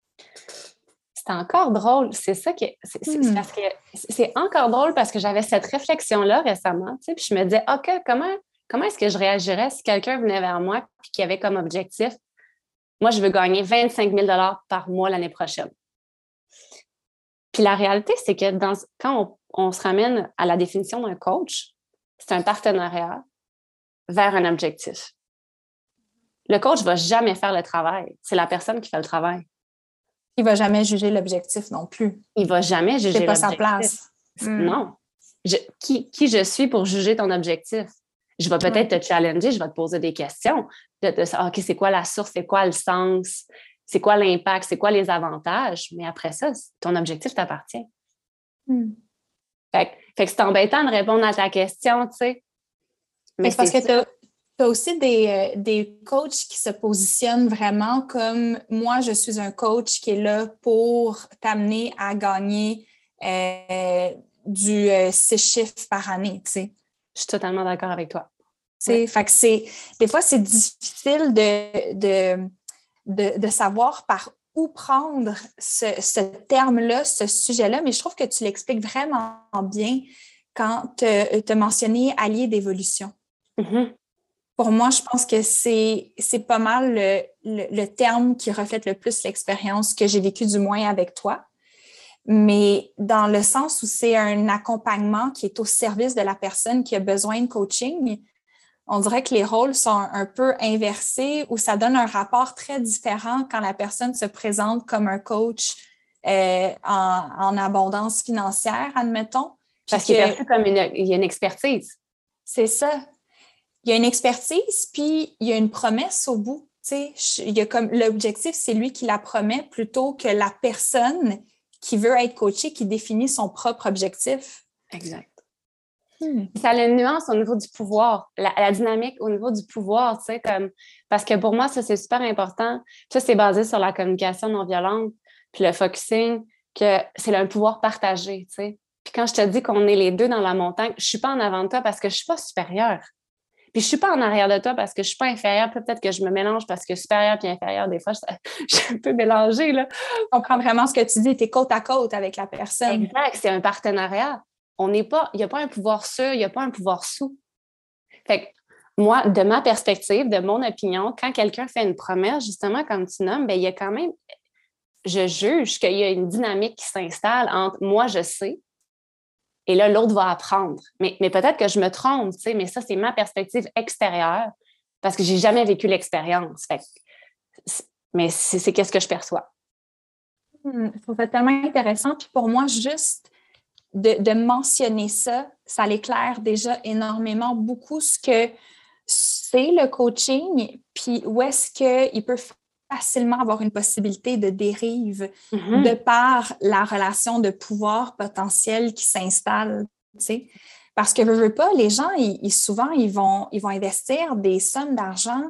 C'est encore drôle. C'est ça que c'est, c'est, hmm. c'est parce que c'est encore drôle parce que j'avais cette réflexion-là récemment, tu sais, puis je me disais, OK, comment, comment est-ce que je réagirais si quelqu'un venait vers moi et qui avait comme objectif, moi, je veux gagner vingt-cinq mille dollars par mois l'année prochaine. Puis la réalité, c'est que dans, quand on, on se ramène à la définition d'un coach, c'est un partenariat vers un objectif. Le coach ne va jamais faire le travail. C'est la personne qui fait le travail. Il ne va jamais juger l'objectif non plus. Il ne va jamais juger c'est pas l'objectif. Sa place. Non. Je, qui, qui je suis pour juger ton objectif? Je vais peut-être ouais. te challenger, je vais te poser des questions. De, de, OK, c'est quoi la source? C'est quoi le sens? C'est quoi l'impact? C'est quoi les avantages? Mais après ça, ton objectif t'appartient. Mm. Fait, fait que c'est embêtant de répondre à ta question, tu sais. Mais c'est parce que tu as aussi des, euh, des coachs qui se positionnent vraiment comme moi, je suis un coach qui est là pour t'amener à gagner euh, du euh, six chiffres par année, tu sais. Je suis totalement d'accord avec toi. Ouais. Fait que c'est, des fois, c'est difficile de, de, de, de savoir par où prendre ce, ce terme-là, ce sujet-là, mais je trouve que tu l'expliques vraiment bien quand tu as mentionné allié d'évolution. Mm-hmm. Pour moi, je pense que c'est, c'est pas mal le, le, le terme qui reflète le plus l'expérience que j'ai vécue, du moins avec toi. Mais dans le sens où c'est un accompagnement qui est au service de la personne qui a besoin de coaching, on dirait que les rôles sont un peu inversés, où ça donne un rapport très différent quand la personne se présente comme un coach euh, en, en abondance financière, admettons. Parce qu'il est perçu comme une, il y a une expertise. C'est ça. Il y a une expertise, puis il y a une promesse au bout. Tu sais, il y a comme l'objectif, c'est lui qui la promet plutôt que la personne qui veut être coachée, qui définit son propre objectif. Exact. Hmm. Ça a une nuance au niveau du pouvoir, la, la dynamique au niveau du pouvoir, tu sais, comme, parce que pour moi, ça, c'est super important. Ça, c'est basé sur la communication non violente, puis le focusing, que c'est un pouvoir partagé, tu sais. Puis quand je te dis qu'on est les deux dans la montagne, je suis pas en avant de toi parce que je suis pas supérieure. Puis je suis pas en arrière de toi parce que je suis pas inférieure. Peut-être que je me mélange parce que supérieure puis inférieure, des fois, je, je suis un peu mélangée, là. Je comprends vraiment ce que tu dis. Tu es côte à côte avec la personne. Exact, c'est un partenariat. On n'est pas, il n'y a pas un pouvoir sur, il n'y a pas un pouvoir sous. Fait que moi, de ma perspective, de mon opinion, quand quelqu'un fait une promesse, justement, comme tu nommes, bien, il y a quand même, je juge qu'il y a une dynamique qui s'installe entre moi, je sais, et là, l'autre va apprendre. Mais, mais peut-être que je me trompe, tu sais, mais ça, c'est ma perspective extérieure parce que j'ai jamais vécu l'expérience. Fait que, mais c'est, c'est qu'est-ce que je perçois. Hmm, je trouve ça tellement intéressant. Puis pour moi, juste de, de mentionner ça, ça l'éclaire déjà énormément beaucoup ce que c'est le coaching, puis où est-ce qu'il peut facilement avoir une possibilité de dérive mm-hmm. de par la relation de pouvoir potentiel qui s'installe, tu sais. Parce que, veux, veux pas, les gens, ils, ils, souvent, ils vont, ils vont investir des sommes d'argent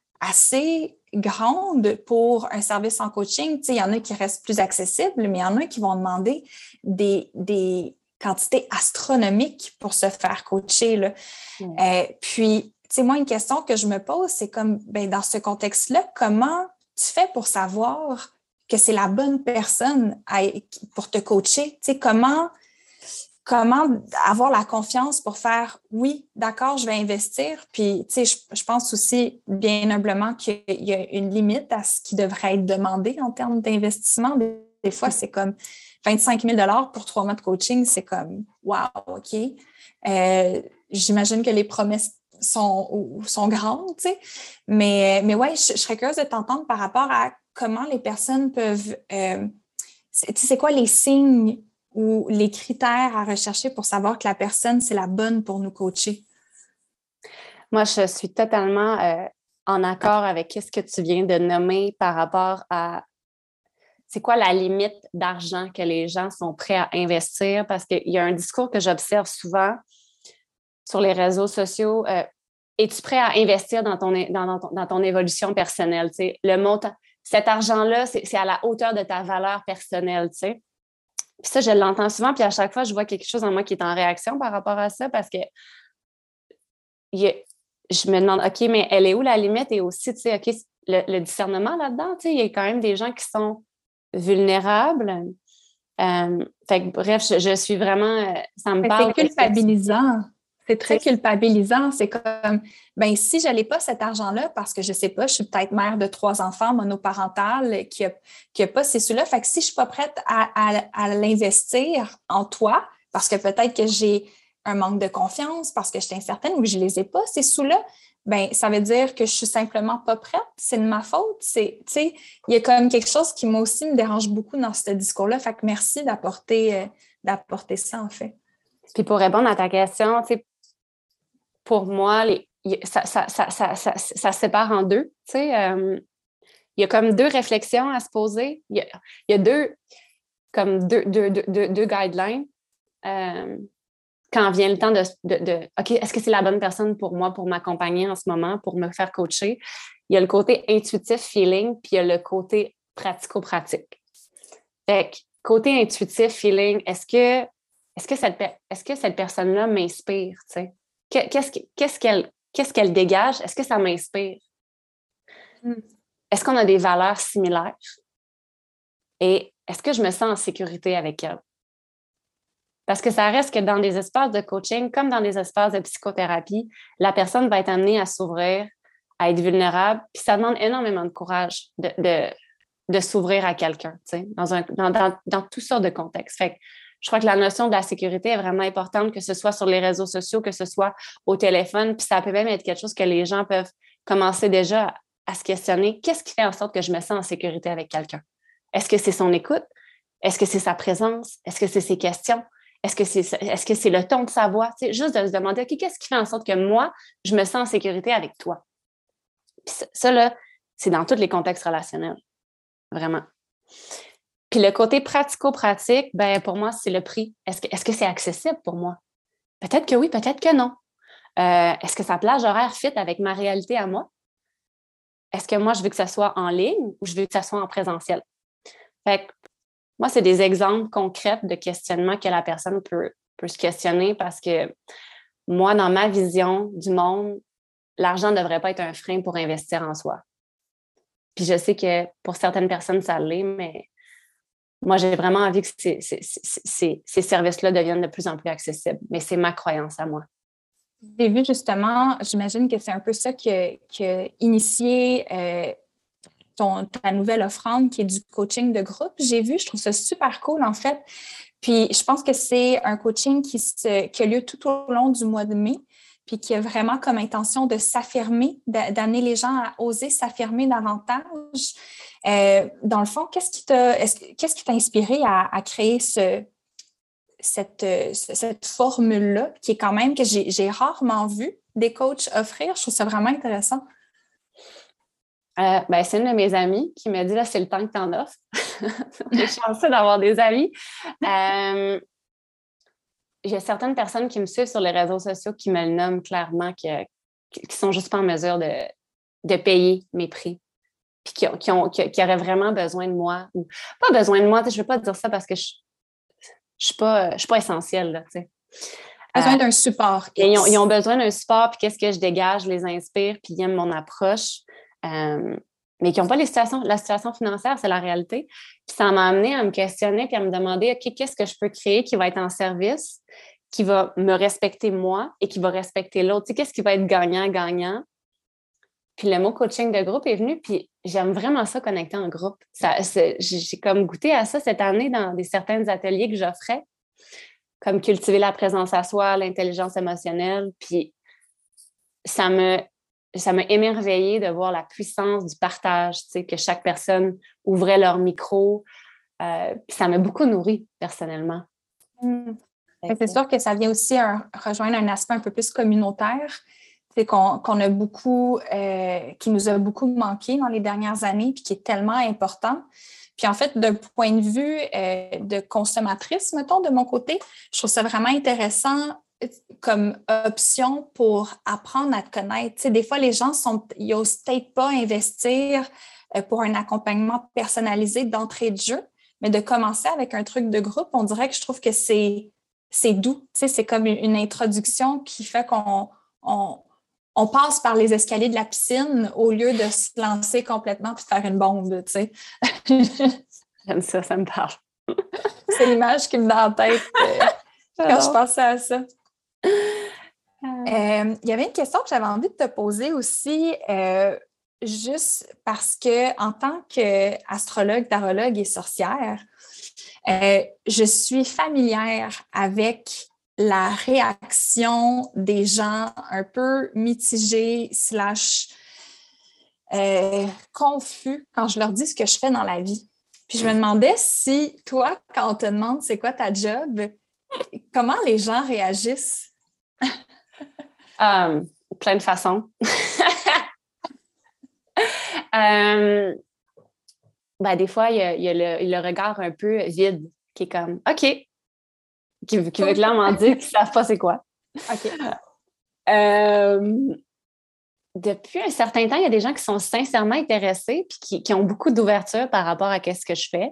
assez grandes pour un service en coaching. Tu sais, il y en a qui restent plus accessibles, mais il y en a qui vont demander des, des quantités astronomiques pour se faire coacher, là. Mm. Euh, puis, tu sais, moi, une question que je me pose, c'est comme, ben, dans ce contexte-là, comment tu fais pour savoir que c'est la bonne personne à, pour te coacher? Tu sais, comment, comment avoir la confiance pour faire oui, d'accord, je vais investir. Puis, tu sais, je, je pense aussi bien humblement qu'il y a une limite à ce qui devrait être demandé en termes d'investissement. Des, des fois, c'est comme vingt-cinq mille dollars pour trois mois de coaching, c'est comme wow, OK. Euh, j'imagine que les promesses sont, sont grandes, tu sais. Mais, mais ouais, je, je serais curieuse de t'entendre par rapport à comment les personnes peuvent. Euh, c'est, c'est quoi les signes ou les critères à rechercher pour savoir que la personne, c'est la bonne pour nous coacher? Moi, je suis totalement euh, en accord avec ce que tu viens de nommer par rapport à c'est quoi la limite d'argent que les gens sont prêts à investir, parce qu'il y a un discours que j'observe souvent sur les réseaux sociaux. Euh, es-tu prêt à investir dans ton, dans, dans ton, dans ton évolution personnelle? T'sais? Le montant, cet argent-là, c'est, c'est à la hauteur de ta valeur personnelle. T'sais? Puis ça, je l'entends souvent, puis à chaque fois, je vois quelque chose en moi qui est en réaction par rapport à ça, parce que il a, je me demande, OK, mais elle est où la limite? Et aussi, tu sais, OK, le, le discernement là-dedans, tu sais, il y a quand même des gens qui sont vulnérables. Euh, fait que, bref, je, je suis vraiment, euh, ça me Mais parle. c'est culpabilisant. C'est très C'est culpabilisant. C'est comme, ben si je n'ai pas cet argent-là, parce que je ne sais pas, je suis peut-être mère de trois enfants monoparentale qui n'a qui a pas ces sous-là. Fait que si je ne suis pas prête à, à, à l'investir en toi, parce que peut-être que j'ai un manque de confiance, parce que je suis incertaine ou que je ne les ai pas, ces sous-là, ben ça veut dire que je suis simplement pas prête. C'est de ma faute. C'est, tu sais, il y a quand même quelque chose qui, moi aussi, me dérange beaucoup dans ce discours-là. Fait que merci d'apporter, euh, d'apporter ça, en fait. Puis pour répondre à ta question, tu sais, pour moi, les, ça, ça, ça, ça, ça, ça se sépare en deux. Tu sais, euh, il y a comme deux réflexions à se poser. Il y a, il y a deux, comme deux, deux, deux, deux, deux guidelines. Euh, quand vient le temps de, de, de OK, est-ce que c'est la bonne personne pour moi, pour m'accompagner en ce moment, pour me faire coacher? Il y a le côté intuitif, feeling, puis il y a le côté pratico-pratique. Fait que, côté intuitif, feeling, est-ce que, est-ce que cette, est-ce que cette personne-là m'inspire? Tu sais? Qu'est-ce, qu'est-ce, qu'elle, qu'est-ce qu'elle dégage? Est-ce que ça m'inspire? Mm. Est-ce qu'on a des valeurs similaires? Et est-ce que je me sens en sécurité avec elle? Parce que ça reste que dans des espaces de coaching, comme dans des espaces de psychothérapie, la personne va être amenée à s'ouvrir, à être vulnérable, puis ça demande énormément de courage de, de, de s'ouvrir à quelqu'un, tu sais, dans, un, dans, dans, dans toutes sortes de contextes. Fait que je crois que la notion de la sécurité est vraiment importante, que ce soit sur les réseaux sociaux, que ce soit au téléphone, puis ça peut même être quelque chose que les gens peuvent commencer déjà à, à se questionner. Qu'est-ce qui fait en sorte que je me sens en sécurité avec quelqu'un? Est-ce que c'est son écoute? Est-ce que c'est sa présence? Est-ce que c'est ses questions? Est-ce que c'est, est-ce que c'est le ton de sa voix? Tu sais, juste de se demander, OK, qu'est-ce qui fait en sorte que moi, je me sens en sécurité avec toi? Puis ça, ça, là, c'est dans tous les contextes relationnels. Vraiment. Puis le côté pratico-pratique, ben pour moi, c'est le prix. Est-ce que, est-ce que c'est accessible pour moi? Peut-être que oui, peut-être que non. Euh, est-ce que sa plage horaire fit avec ma réalité à moi? Est-ce que moi, je veux que ça soit en ligne ou je veux que ça soit en présentiel? Fait que moi, c'est des exemples concrets de questionnements que la personne peut, peut se questionner, parce que moi, dans ma vision du monde, l'argent ne devrait pas être un frein pour investir en soi. Puis je sais que pour certaines personnes, ça l'est, mais moi, j'ai vraiment envie que ces, ces, ces, ces services-là deviennent de plus en plus accessibles. Mais c'est ma croyance à moi. J'ai vu justement, j'imagine que c'est un peu ça qui a, qui a initié euh, ton, ta nouvelle offrande, qui est du coaching de groupe. J'ai vu, je trouve ça super cool en fait. Puis je pense que c'est un coaching qui, se, qui a lieu tout au long du mois de mai, puis qui a vraiment comme intention de s'affirmer, d'amener les gens à oser s'affirmer davantage. Euh, dans le fond, qu'est-ce qui t'a, est-ce, qu'est-ce qui t'a inspiré à, à créer ce, cette, cette formule-là, qui est quand même que j'ai, j'ai rarement vu des coachs offrir? Je trouve ça vraiment intéressant. Euh, ben, c'est une de mes amies qui m'a dit, là, c'est le temps que tu en offres. J'ai chanceux d'avoir des amis. Euh, j'ai certaines personnes qui me suivent sur les réseaux sociaux qui me le nomment clairement, qui, qui sont juste pas en mesure de, de payer mes prix, puis qui, qui, ont, qui, qui auraient vraiment besoin de moi. Ou pas besoin de moi, je ne veux pas dire ça parce que je ne suis pas, je suis pas essentielle. Là, besoin euh, d'un support. Ils ont, ils ont besoin d'un support, puis qu'est-ce que je dégage, je les inspire, puis ils aiment mon approche. Euh, mais qui n'ont pas les situations, la situation financière, c'est la réalité. Puis ça m'a amené à me questionner puis à me demander, OK, qu'est-ce que je peux créer qui va être en service, qui va me respecter moi et qui va respecter l'autre? Tu sais, qu'est-ce qui va être gagnant-gagnant? Puis le mot coaching de groupe est venu, puis j'aime vraiment ça, connecter en groupe. Ça, c'est, j'ai comme goûté à ça cette année dans des certains ateliers que j'offrais, comme cultiver la présence à soi, l'intelligence émotionnelle. Puis ça me, ça m'a émerveillée de voir la puissance du partage, tu sais, que chaque personne ouvrait leur micro. Euh, puis ça m'a beaucoup nourri personnellement. Mmh. C'est sûr que ça vient aussi un, rejoindre un aspect un peu plus communautaire. C'est qu'on, qu'on a beaucoup, euh, qui nous a beaucoup manqué dans les dernières années, puis qui est tellement important. Puis en fait, d'un point de vue euh, de consommatrice, mettons, de mon côté, je trouve ça vraiment intéressant comme option pour apprendre à te connaître. Tu sais, des fois, les gens sont, ils n'osent peut-être pas investir euh, pour un accompagnement personnalisé d'entrée de jeu, mais de commencer avec un truc de groupe, on dirait que je trouve que c'est, c'est doux. Tu sais, c'est comme une introduction qui fait qu'on on, on passe par les escaliers de la piscine au lieu de se lancer complètement et de faire une bombe, tu sais. J'aime ça, ça me parle. C'est l'image qui me vient en tête euh, quand je pensais à ça. Euh, il y avait une question que j'avais envie de te poser aussi, euh, juste parce que en tant qu'astrologue, tarologue et sorcière, euh, je suis familière avec la réaction des gens un peu mitigés slash euh, confus quand je leur dis ce que je fais dans la vie. Puis je me demandais si toi, quand on te demande c'est quoi ta job, comment les gens réagissent? um, plein de façons. um, ben, des fois, il y a, il y a le, le regard un peu vide qui est comme OK, qui, qui veut clairement dire qu'ils ne savent pas c'est quoi. OK. Euh, depuis un certain temps, il y a des gens qui sont sincèrement intéressés et qui, qui ont beaucoup d'ouverture par rapport à ce que je fais.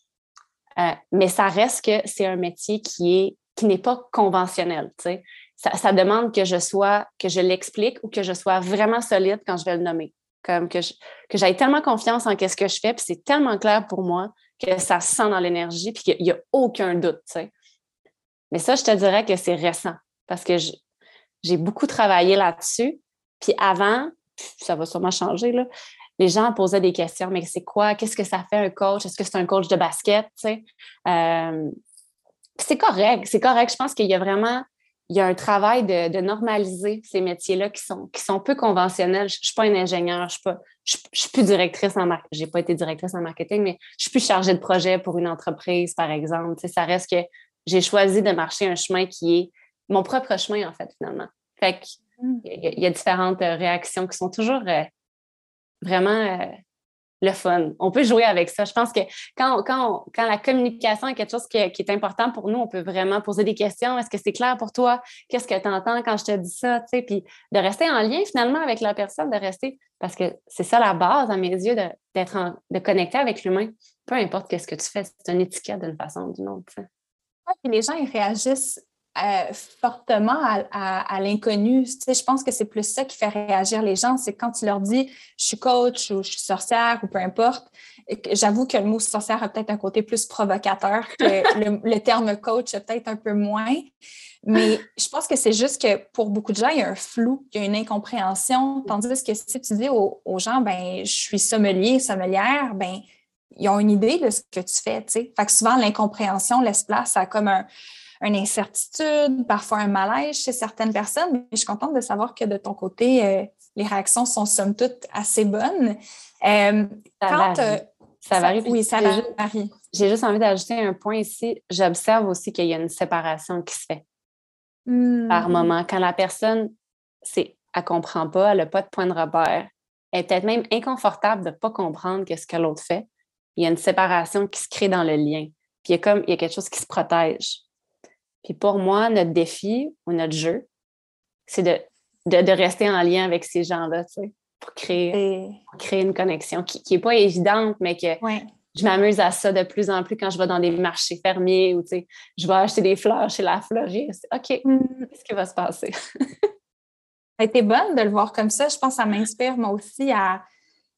Euh, mais ça reste que c'est un métier qui est qui n'est pas conventionnel. Tu sais. Ça, ça demande que je sois, que je l'explique ou que je sois vraiment solide quand je vais le nommer. Comme que, je, que j'aie tellement confiance en ce que je fais, puis c'est tellement clair pour moi que ça se sent dans l'énergie, puis qu'il n'y a aucun doute. Tu sais. Mais ça, je te dirais que c'est récent parce que je, j'ai beaucoup travaillé là-dessus. Puis avant, ça va sûrement changer, là, les gens posaient des questions. Mais c'est quoi? Qu'est-ce que ça fait un coach? Est-ce que c'est un coach de basket? Tu sais? Euh, c'est correct. C'est correct. Je pense qu'il y a vraiment il y a un travail de, de normaliser ces métiers-là qui sont, qui sont peu conventionnels. Je ne suis pas une ingénieure, je ne suis, pas, je, je suis plus directrice en marketing. Je n'ai pas été directrice en marketing, mais je suis plus chargée de projet pour une entreprise, par exemple. Tu sais, ça reste que j'ai choisi de marcher un chemin qui est mon propre chemin, en fait, finalement. Fait qu'il y a, il y a différentes réactions qui sont toujours euh, vraiment euh, le fun. On peut jouer avec ça. Je pense que quand, quand, on, quand la communication est quelque chose qui est, qui est important pour nous, on peut vraiment poser des questions. Est-ce que c'est clair pour toi? Qu'est-ce que tu entends quand je te dis ça? Tu sais, puis de rester en lien finalement avec la personne, de rester, parce que c'est ça la base à mes yeux, de, d'être en, de connecter avec l'humain. Peu importe ce que tu fais, c'est une étiquette d'une façon ou d'une autre. Tu sais. Ouais, puis les gens, ils réagissent Euh, fortement à, à, à l'inconnu. Tu sais, je pense que c'est plus ça qui fait réagir les gens. C'est quand tu leur dis « je suis coach » ou « je suis sorcière » ou peu importe. J'avoue que le mot « sorcière » a peut-être un côté plus provocateur que le, le terme « coach » a peut-être un peu moins. Mais je pense que c'est juste que pour beaucoup de gens, il y a un flou, il y a une incompréhension. Tandis que si tu dis aux, aux gens « ben je suis sommelier, sommelière », ben ils ont une idée de ce que tu fais. Tu sais. Fait que souvent, l'incompréhension laisse place à comme un une incertitude, parfois un malaise chez certaines personnes, mais je suis contente de savoir que de ton côté, euh, les réactions sont somme toute assez bonnes. Euh, ça quand, varie. Euh, ça, ça varie. Oui, ça j'ai varie. Juste, j'ai juste envie d'ajouter un point ici. J'observe aussi qu'il y a une séparation qui se fait mm. par moment. Quand la personne, c'est, elle ne comprend pas, elle n'a pas de point de repère, elle est peut-être même inconfortable de ne pas comprendre ce que l'autre fait. Il y a une séparation qui se crée dans le lien. Puis il y a comme il y a quelque chose qui se protège. Puis pour moi, notre défi ou notre jeu, c'est de, de, de rester en lien avec ces gens-là, tu sais, pour créer, Et... pour créer une connexion qui n'est pas évidente, mais que ouais. Je m'amuse à ça de plus en plus quand je vais dans des marchés fermiers ou, tu sais, je vais acheter des fleurs chez la fleuriste. OK, mm. qu'est-ce qui va se passer? Ça a été bonne de le voir comme ça. Je pense que ça m'inspire, moi aussi, à...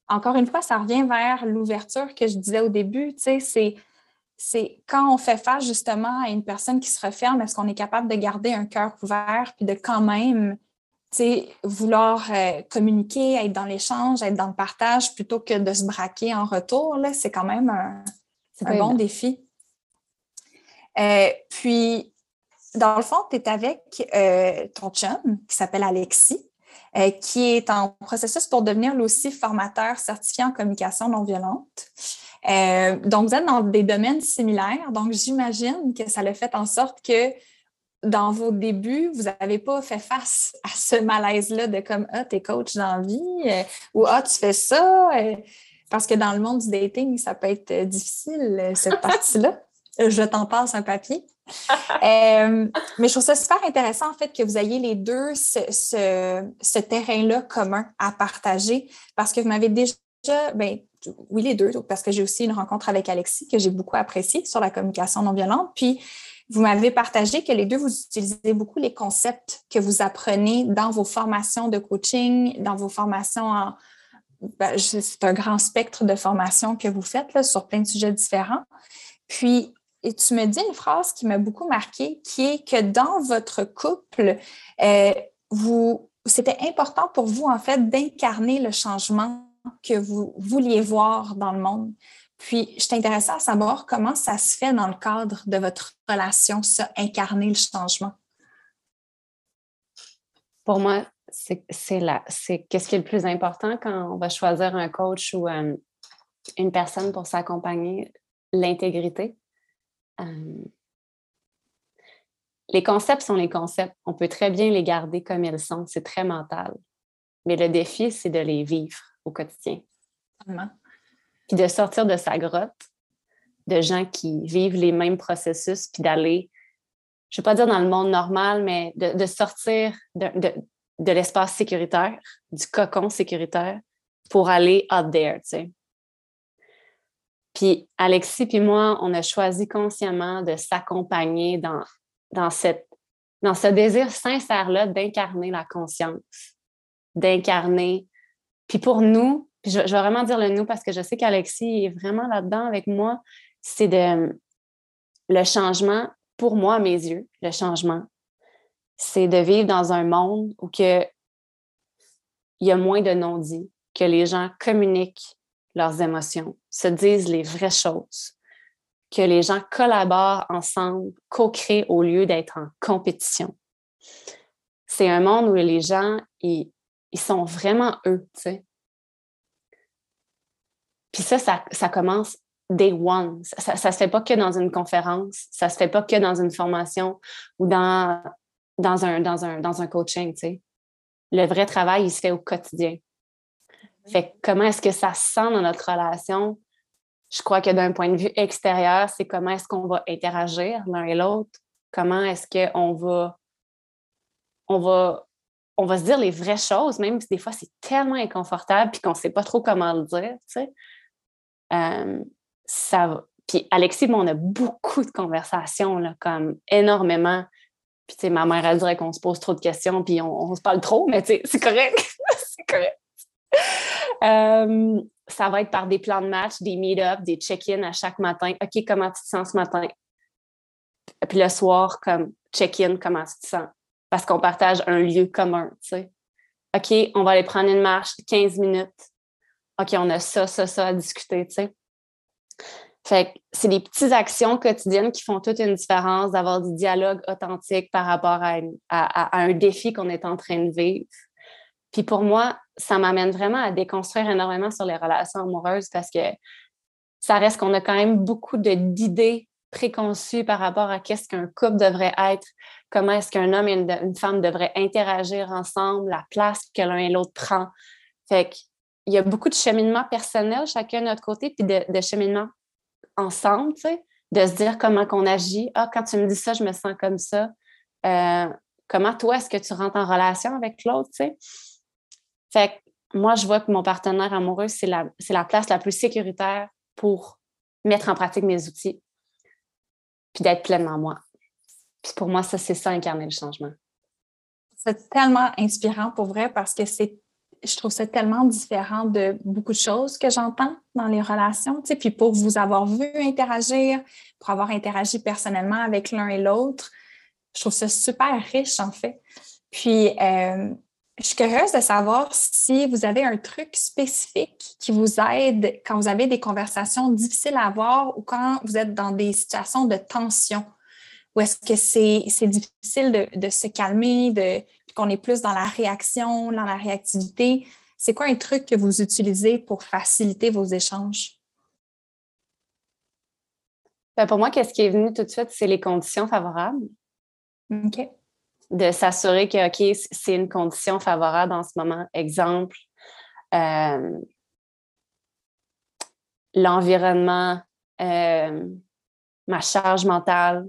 encore une fois, ça revient vers l'ouverture que je disais au début, tu sais, c'est, c'est quand on fait face justement à une personne qui se referme, est-ce qu'on est capable de garder un cœur ouvert puis de quand même, tu sais, vouloir euh, communiquer, être dans l'échange, être dans le partage plutôt que de se braquer en retour, là, c'est quand même un, C'est un pas bon évident. défi. Euh, puis, dans le fond, tu es avec euh, ton chum qui s'appelle Alexis, euh, qui est en processus pour devenir lui aussi formateur certifié en communication non violente. Euh, donc, vous êtes dans des domaines similaires. Donc, j'imagine que ça l'a fait en sorte que dans vos débuts, vous n'avez pas fait face à ce malaise-là de comme « Ah, t'es coach dans la vie euh, » ou « Ah, tu fais ça euh, ». Parce que dans le monde du dating, ça peut être difficile, cette partie-là. Je t'en passe un papier. Euh, mais je trouve ça super intéressant, en fait, que vous ayez les deux ce, ce, ce terrain-là commun à partager parce que vous m'avez déjà, ben, oui, les deux, parce que j'ai aussi une rencontre avec Alexis que j'ai beaucoup appréciée sur la communication non violente. Puis, vous m'avez partagé que les deux, vous utilisez beaucoup les concepts que vous apprenez dans vos formations de coaching, dans vos formations en... Ben, c'est un grand spectre de formations que vous faites là, sur plein de sujets différents. Puis, et tu me dis une phrase qui m'a beaucoup marquée, qui est que dans votre couple, euh, vous, c'était important pour vous, en fait, d'incarner le changement que vous vouliez voir dans le monde. Puis, je t'intéressais à savoir comment ça se fait dans le cadre de votre relation, ça, incarner le changement. Pour moi, c'est, c'est, la, c'est qu'est-ce qui est le plus important quand on va choisir un coach ou euh, une personne pour s'accompagner, l'intégrité. Euh, les concepts sont les concepts. On peut très bien les garder comme ils sont. C'est très mental. Mais le défi, c'est de les vivre au quotidien. Vraiment. Puis de sortir de sa grotte, de gens qui vivent les mêmes processus, puis d'aller, je ne vais pas dire dans le monde normal, mais de, de sortir de, de, de l'espace sécuritaire, du cocon sécuritaire, pour aller out there, tu sais. Puis Alexis puis moi, on a choisi consciemment de s'accompagner dans, dans, cette, dans ce désir sincère-là d'incarner la conscience, d'incarner. Puis pour nous, puis je, je vais vraiment dire le nous parce que je sais qu'Alexis est vraiment là-dedans avec moi, c'est de le changement, pour moi, à mes yeux, le changement, c'est de vivre dans un monde où que, il y a moins de non-dits, que les gens communiquent leurs émotions, se disent les vraies choses, que les gens collaborent ensemble, co-créent au lieu d'être en compétition. C'est un monde où les gens, ils, ils sont vraiment eux, tu sais. Puis ça, ça, ça commence day one. Ça ne se fait pas que dans une conférence, ça ne se fait pas que dans une formation ou dans, dans, un, dans, un, dans un coaching, tu sais. Le vrai travail, il se fait au quotidien. Fait que comment est-ce que ça se sent dans notre relation? Je crois que d'un point de vue extérieur, c'est comment est-ce qu'on va interagir l'un et l'autre? Comment est-ce qu'on va, on va, on va se dire les vraies choses, même si des fois c'est tellement inconfortable puis qu'on ne sait pas trop comment le dire, tu sais. Euh, ça va. Puis Alexis, bon, on a beaucoup de conversations, là, comme énormément. Puis tu sais, ma mère, elle dirait qu'on se pose trop de questions puis on, on se parle trop, mais tu sais, c'est correct. C'est correct. Euh, ça va être par des plans de match, des meet-ups, des check-in à chaque matin. OK, comment tu te sens ce matin? Puis le soir, comme check-in, comment tu te sens? Parce qu'on partage un lieu commun, tu sais. OK, on va aller prendre une marche, quinze minutes. OK, on a ça, ça, ça à discuter, tu sais. Fait que c'est des petites actions quotidiennes qui font toute une différence d'avoir du dialogue authentique par rapport à, une, à, à un défi qu'on est en train de vivre. Puis pour moi, ça m'amène vraiment à déconstruire énormément sur les relations amoureuses parce que ça reste qu'on a quand même beaucoup de, d'idées préconçues par rapport à qu'est-ce qu'un couple devrait être, comment est-ce qu'un homme et une, une femme devraient interagir ensemble, la place que l'un et l'autre prend. Fait qu'il y a beaucoup de cheminement personnel chacun de notre côté, puis de, de cheminement ensemble, tu sais, de se dire comment qu'on agit. Ah, quand tu me dis ça, je me sens comme ça. Euh, comment toi, est-ce que tu rentres en relation avec l'autre, tu sais? Fait que moi, je vois que mon partenaire amoureux, c'est la, c'est la place la plus sécuritaire pour mettre en pratique mes outils puis d'être pleinement moi. Puis pour moi, ça, c'est ça, incarner le changement. C'est tellement inspirant pour vrai parce que c'est je trouve ça tellement différent de beaucoup de choses que j'entends dans les relations. Tu sais, puis pour vous avoir vu interagir, pour avoir interagi personnellement avec l'un et l'autre, je trouve ça super riche, en fait. Puis, euh, je suis curieuse de savoir si vous avez un truc spécifique qui vous aide quand vous avez des conversations difficiles à avoir ou quand vous êtes dans des situations de tension. Ou est-ce que c'est, c'est difficile de, de se calmer, de, qu'on est plus dans la réaction, dans la réactivité? C'est quoi un truc que vous utilisez pour faciliter vos échanges? Ben, pour moi, qu'est-ce qui est venu tout de suite, c'est les conditions favorables. OK. De s'assurer que, OK, c'est une condition favorable en ce moment. Exemple, euh, l'environnement, euh, ma charge mentale.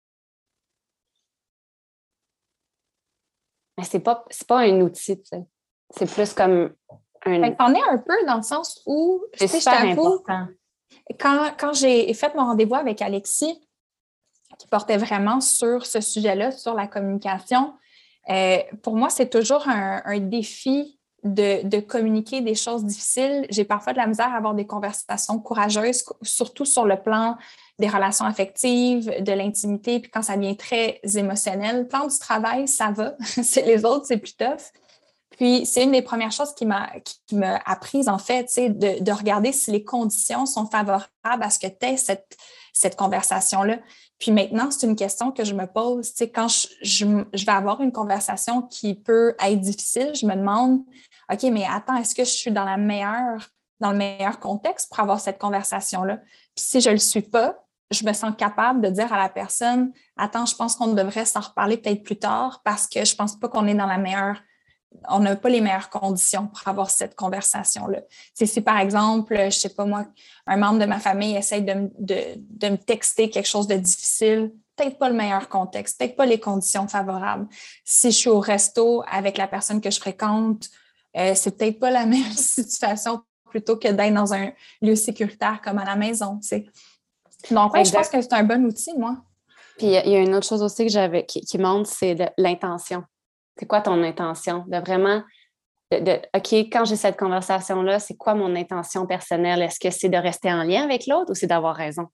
Mais c'est pas, c'est pas un outil, tu sais. C'est plus comme un... T'en es un peu dans le sens où, c'est tu sais, super je t'avoue, important. Quand, quand j'ai fait mon rendez-vous avec Alexis, qui portait vraiment sur ce sujet-là, sur la communication, euh, pour moi, c'est toujours un, un défi de, de communiquer des choses difficiles. J'ai parfois de la misère à avoir des conversations courageuses, surtout sur le plan des relations affectives, de l'intimité, puis quand ça devient très émotionnel. Le plan du travail, ça va. C'est les autres, c'est plus tough. Puis, c'est une des premières choses qui m'a, qui m'a apprise, en fait, de, de regarder si les conditions sont favorables à ce que tu aies cette, cette conversation-là. Puis maintenant, c'est une question que je me pose. Quand je, je, je vais avoir une conversation qui peut être difficile, je me demande, OK, mais attends, est-ce que je suis dans, la meilleure, dans le meilleur contexte pour avoir cette conversation-là? Puis si je ne le suis pas, je me sens capable de dire à la personne, attends, je pense qu'on devrait s'en reparler peut-être plus tard parce que je ne pense pas qu'on est dans la meilleure on n'a pas les meilleures conditions pour avoir cette conversation-là. C'est si, par exemple, je ne sais pas moi, un membre de ma famille essaie de, me- de, de me texter quelque chose de difficile, peut-être pas le meilleur contexte, peut-être pas les conditions favorables. Si je suis au resto avec la personne que je fréquente, euh, c'est peut-être pas la même situation plutôt que d'être dans un lieu sécuritaire comme à la maison, tu sais. Donc, ouais, je pense que c'est un bon outil, moi. Puis, il y, a- il y a une autre chose aussi que j'avais qui, qui montre, c'est de- l'intention. C'est quoi ton intention? De vraiment, de, de, OK, quand j'ai cette conversation-là, c'est quoi mon intention personnelle? Est-ce que c'est de rester en lien avec l'autre ou c'est d'avoir raison?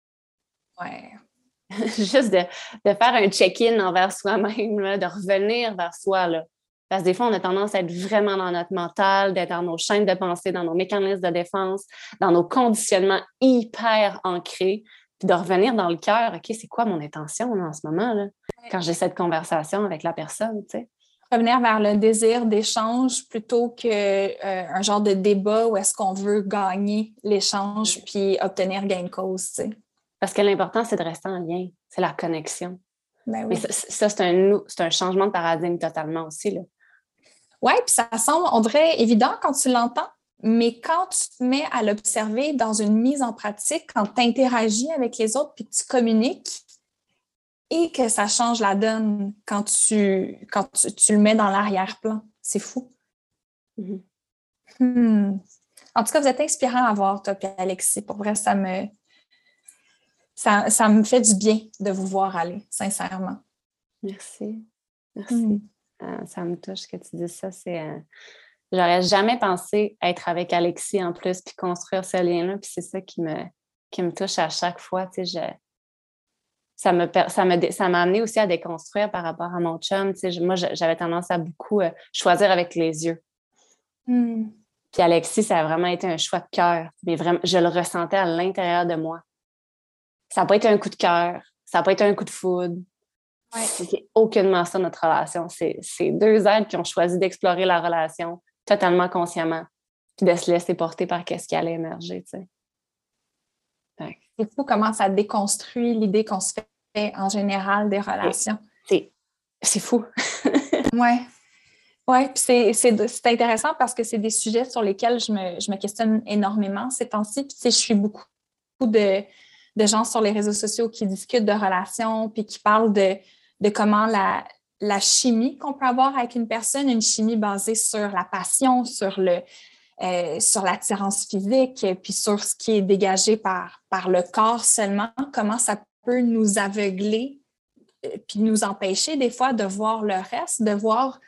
Ouais. Juste de, de faire un check-in envers soi-même, là, de revenir vers soi. Là. Parce que des fois, on a tendance à être vraiment dans notre mental, d'être dans nos chaînes de pensée, dans nos mécanismes de défense, dans nos conditionnements hyper ancrés, puis de revenir dans le cœur. OK, c'est quoi mon intention là, en ce moment, là, quand j'ai cette conversation avec la personne, tu sais? Revenir vers le désir d'échange plutôt qu'un euh, genre de débat où est-ce qu'on veut gagner l'échange puis obtenir gain de cause, tu sais. Parce que l'important, c'est de rester en lien. C'est la connexion. Ben Mais oui. ça, ça c'est, un, c'est un changement de paradigme totalement aussi, là. Oui, puis ça semble, on dirait, évident quand tu l'entends, mais quand tu te mets à l'observer dans une mise en pratique, quand tu interagis avec les autres puis que tu communiques et que ça change la donne quand tu, quand tu, tu le mets dans l'arrière-plan. C'est fou. Mm-hmm. Hmm. En tout cas, vous êtes inspirant à voir, toi et Alexis. Pour vrai, ça me, ça, ça me fait du bien de vous voir aller, sincèrement. Merci. Merci. Hmm. Euh, ça me touche que tu dises ça. C'est, euh, j'aurais jamais pensé être avec Alexis en plus puis construire ce lien-là. Puis c'est ça qui me, qui me touche à chaque fois. Tu sais, je, ça, me, ça, me, ça m'a amené aussi à déconstruire par rapport à mon chum. Tu sais, moi, j'avais tendance à beaucoup euh, choisir avec les yeux. Hmm. Puis Alexis, ça a vraiment été un choix de cœur. Mais vraiment, je le ressentais à l'intérieur de moi. Ça n'a pas été un coup de cœur. Ça n'a pas été un coup de foudre. Ouais. C'est aucunement ça, notre relation. C'est, c'est deux êtres qui ont choisi d'explorer la relation totalement consciemment puis de se laisser porter par ce qui allait émerger, tu sais. Ouais. C'est fou comment ça déconstruit l'idée qu'on se fait en général des relations. C'est, c'est fou. Oui. Oui, puis c'est, c'est, c'est intéressant parce que c'est des sujets sur lesquels je me, je me questionne énormément ces temps-ci. Puis, tu sais, je suis beaucoup de, de gens sur les réseaux sociaux qui discutent de relations puis qui parlent de, de comment la, la chimie qu'on peut avoir avec une personne, une chimie basée sur la passion, sur, le, euh, sur l'attirance physique, puis sur ce qui est dégagé par, par le corps seulement, comment ça peut nous aveugler puis nous empêcher des fois de voir le reste, de voir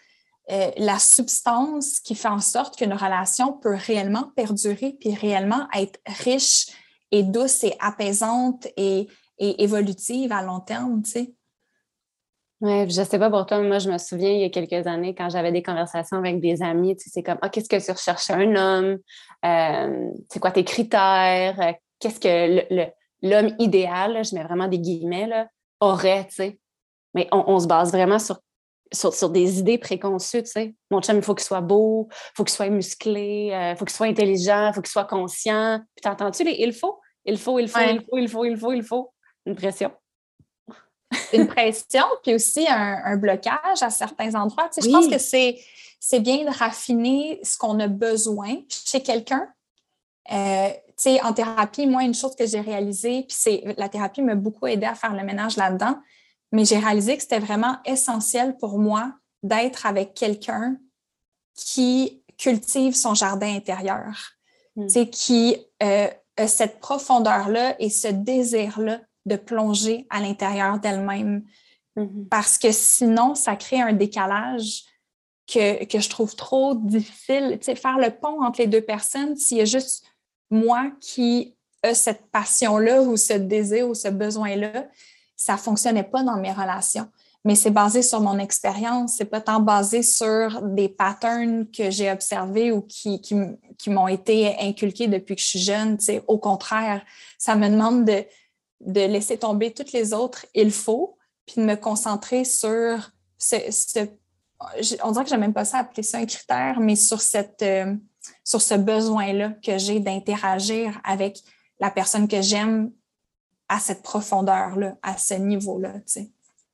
euh, la substance qui fait en sorte qu'une relation peut réellement perdurer puis réellement être riche et douce et apaisante et, et évolutive à long terme, tu sais. Oui, je sais pas pour toi, mais moi, je me souviens il y a quelques années, quand j'avais des conversations avec des amis, tu sais, c'est comme, ah, qu'est-ce que tu recherches chez un homme? Euh, c'est quoi tes critères? Euh, Qu'est-ce que le, le- l'homme idéal, là, je mets vraiment des guillemets, là, aurait, tu sais? Mais on, on se base vraiment sur, sur, sur des idées préconçues, tu sais. Mon chum, il faut qu'il soit beau, il faut qu'il soit musclé, il faut qu'il soit intelligent, il faut qu'il soit conscient. Puis t'entends-tu les il faut? Il faut, il faut, il Ouais. faut, il faut, il faut, il faut. Une pression. Une pression, puis aussi un, un blocage à certains endroits. Tu sais, je pense que Oui. c'est, c'est bien de raffiner ce qu'on a besoin chez quelqu'un. Euh, tu sais, en thérapie, moi, une chose que j'ai réalisée, puis c'est la thérapie m'a beaucoup aidé à faire le ménage là-dedans, mais j'ai réalisé que c'était vraiment essentiel pour moi d'être avec quelqu'un qui cultive son jardin intérieur, Mm. tu sais, qui euh, a cette profondeur-là et ce désir-là de plonger à l'intérieur d'elle-même. Mm-hmm. Parce que sinon, ça crée un décalage que, que je trouve trop difficile. Tu sais, faire le pont entre les deux personnes, s'il y a juste moi qui a cette passion-là ou ce désir ou ce besoin-là, ça ne fonctionnait pas dans mes relations. Mais c'est basé sur mon expérience, c'est pas tant basé sur des patterns que j'ai observés ou qui, qui, qui m'ont été inculqués depuis que je suis jeune. Tu sais, au contraire, ça me demande de, de laisser tomber toutes les autres il faut, puis de me concentrer sur ce, ce on dirait que j'aime même pas ça appeler ça un critère, mais sur cette euh, sur ce besoin-là que j'ai d'interagir avec la personne que j'aime à cette profondeur-là, à ce niveau-là, tu sais.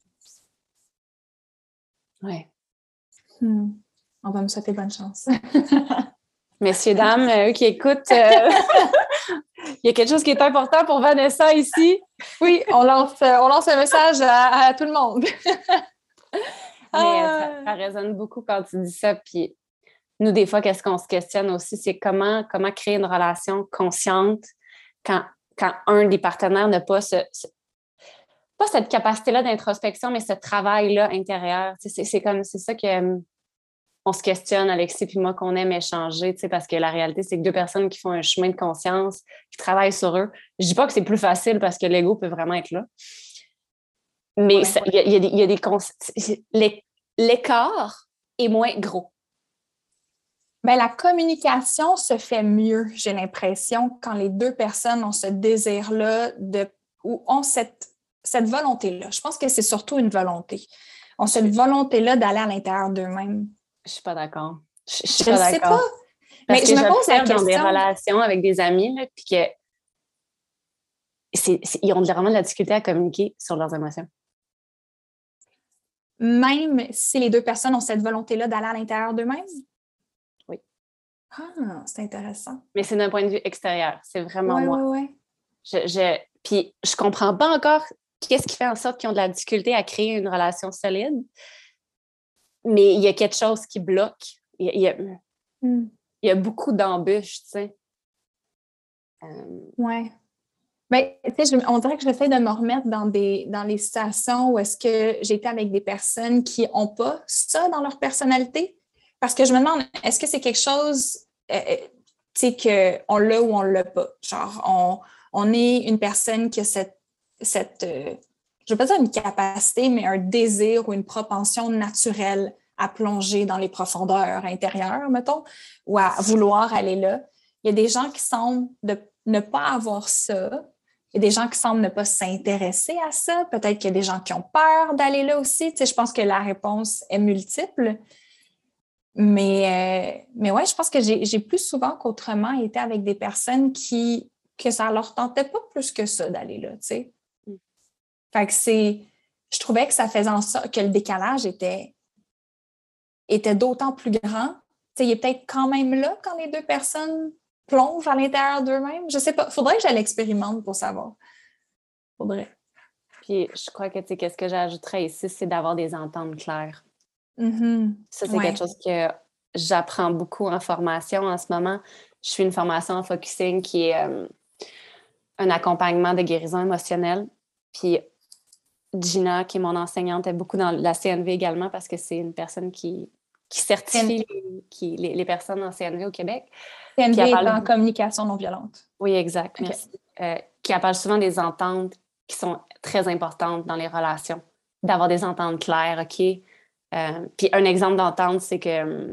Ouais. Hmm. On va me souhaiter bonne chance. Messieurs, dames, eux qui écoutent, euh, il y a quelque chose qui est important pour Vanessa ici. Oui, on lance, on lance un message à, à tout le monde. Mais ah. ça, ça résonne beaucoup quand tu dis ça. Puis nous, des fois, qu'est-ce qu'on se questionne aussi, c'est comment, comment créer une relation consciente quand, quand un des partenaires n'a pas ce, ce pas cette capacité-là d'introspection, mais ce travail-là intérieur. C'est, c'est, c'est comme c'est ça que on se questionne, Alexis puis moi, qu'on aime échanger, parce que la réalité, c'est que deux personnes qui font un chemin de conscience, qui travaillent sur eux. Je dis pas que c'est plus facile parce que l'ego peut vraiment être là. Mais il ouais. y, y, y a des... Cons- l'écart est moins gros. Bien, la communication se fait mieux, j'ai l'impression, quand les deux personnes ont ce désir-là de, ou ont cette, cette volonté-là. Je pense que c'est surtout une volonté. Ont cette volonté-là d'aller à l'intérieur d'eux-mêmes. Je suis pas d'accord. Je, je suis je pas d'accord. sais pas. Parce mais que je me pose la question. Dans des relations avec des amis, là, puis que c'est, c'est, ils ont vraiment de la difficulté à communiquer sur leurs émotions. Même si les deux personnes ont cette volonté-là d'aller à l'intérieur d'eux-mêmes? Oui. Ah, c'est intéressant. Mais c'est d'un point de vue extérieur. C'est vraiment ouais, moi. Oui, oui, je, je, puis je comprends pas encore qu'est-ce qui fait en sorte qu'ils ont de la difficulté à créer une relation solide. Mais il y a quelque chose qui bloque. Il y a, il y a, mm. il y a beaucoup d'embûches, tu sais. Euh... Oui. Bien, tu sais, on dirait que j'essaie de me remettre dans, des, dans les situations où est-ce que j'étais avec des personnes qui n'ont pas ça dans leur personnalité. Parce que je me demande, est-ce que c'est quelque chose, euh, tu sais, qu'on l'a ou on ne l'a pas? Genre, on, on est une personne qui a cette, cette euh, je ne veux pas dire une capacité, mais un désir ou une propension naturelle à plonger dans les profondeurs intérieures, mettons, ou à vouloir aller là. Il y a des gens qui semblent de ne pas avoir ça. Il y a des gens qui semblent ne pas s'intéresser à ça. Peut-être qu'il y a des gens qui ont peur d'aller là aussi. Tu sais, je pense que la réponse est multiple. Mais, euh, mais ouais, je pense que j'ai, j'ai plus souvent qu'autrement été avec des personnes qui, que ça leur tentait pas plus que ça d'aller là, tu sais. Mm. Fait que c'est... Je trouvais que ça faisait en sorte que le décalage était, était d'autant plus grand. Tu sais, il est peut-être quand même là quand les deux personnes plongent à l'intérieur d'eux-mêmes. Je sais pas. Faudrait que je l'expérimente pour savoir. Faudrait. Puis je crois que, tu sais, qu'est-ce que j'ajouterais ici, c'est d'avoir des ententes claires. Mm-hmm. Ça, c'est ouais. quelque chose que j'apprends beaucoup en formation en ce moment. Je suis une formation en focusing qui est euh, un accompagnement de guérison émotionnelle. Puis Gina, qui est mon enseignante, est beaucoup dans la C N V également parce que c'est une personne qui, qui certifie les, qui, les, les personnes en C N V au Québec. C N V étant communication non violente. Oui, exact, okay. merci. Euh, qui parle souvent des ententes qui sont très importantes dans les relations. D'avoir des ententes claires, OK? Euh, puis un exemple d'entente, c'est que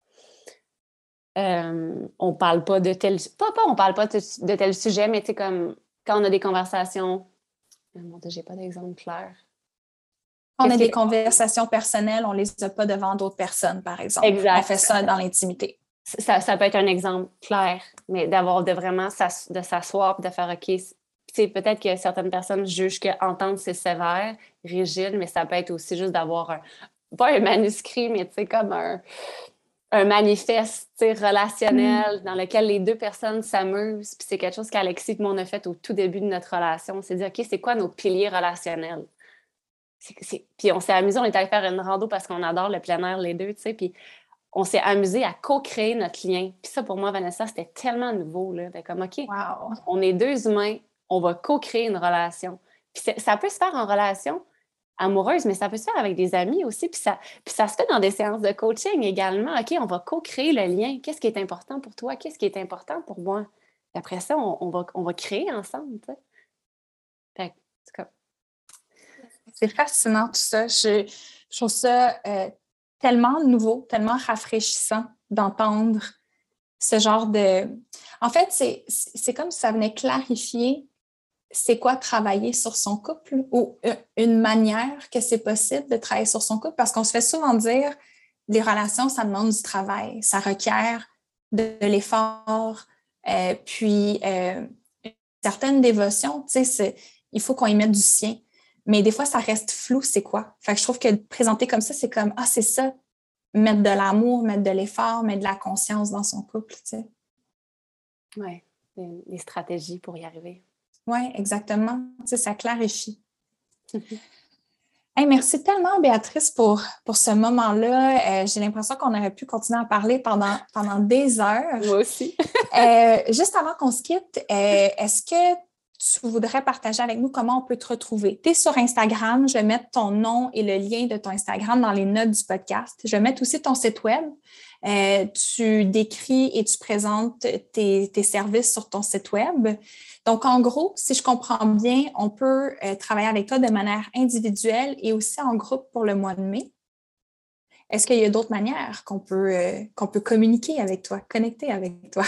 euh, on parle pas de tel... Pas, pas on parle pas de, de tel sujet, mais tu sais, comme quand on a des conversations... Oh mon Dieu, j'ai pas d'exemple clair. Quand on a des que... conversations personnelles, on les a pas devant d'autres personnes, par exemple. Exact. On fait ça dans l'intimité. Ça, ça peut être un exemple clair, mais d'avoir de vraiment de s'asseoir et de faire OK. C'est peut-être que certaines personnes jugent qu'entendre, c'est sévère, rigide, mais ça peut être aussi juste d'avoir un, pas un manuscrit, mais tu sais, comme un, un manifeste relationnel mm. dans lequel les deux personnes s'amusent. Puis c'est quelque chose qu'Alexis et moi, on a fait au tout début de notre relation. On s'est dit, OK, c'est quoi nos piliers relationnels? C'est, c'est... Puis on s'est amusé, on est allé faire une rando parce qu'on adore le plein air, les deux, tu sais, puis on s'est amusé à co-créer notre lien. Puis ça, pour moi, Vanessa, c'était tellement nouveau, là. C'était comme, OK, wow. on est deux humains, on va co-créer une relation. Puis ça peut se faire en relation amoureuse, mais ça peut se faire avec des amis aussi. Puis ça, puis ça se fait dans des séances de coaching également. OK, on va co-créer le lien. Qu'est-ce qui est important pour toi? Qu'est-ce qui est important pour moi? Puis après ça, on, on, va, on va créer ensemble, tu sais. Fait que, c'est comme... C'est fascinant tout ça. Je, je trouve ça euh, tellement nouveau, tellement rafraîchissant d'entendre ce genre de... En fait, c'est, c'est comme si ça venait clarifier c'est quoi travailler sur son couple ou une manière que c'est possible de travailler sur son couple parce qu'on se fait souvent dire les relations, ça demande du travail, ça requiert de, de l'effort, euh, puis euh, une certaine dévotion, tu sais, il faut qu'on y mette du sien. Mais des fois, ça reste flou, c'est quoi? Fait que je trouve que présenter comme ça, c'est comme, ah, c'est ça, mettre de l'amour, mettre de l'effort, mettre de la conscience dans son couple, tu sais. Oui, des stratégies pour y arriver. Oui, exactement. Tu sais, ça clarifie. Hey, merci tellement, Béatrice, pour, pour ce moment-là. Euh, j'ai l'impression qu'on aurait pu continuer à parler pendant, pendant des heures. Moi aussi. euh, juste avant qu'on se quitte, euh, est-ce que tu voudrais partager avec nous comment on peut te retrouver? Tu es sur Instagram. Je vais mettre ton nom et le lien de ton Instagram dans les notes du podcast. Je vais mettre aussi ton site web. Euh, tu décris et tu présentes tes, tes services sur ton site web. Donc, en gros, si je comprends bien, on peut euh, travailler avec toi de manière individuelle et aussi en groupe pour le mois de mai. Est-ce qu'il y a d'autres manières qu'on peut, euh, qu'on peut communiquer avec toi, connecter avec toi?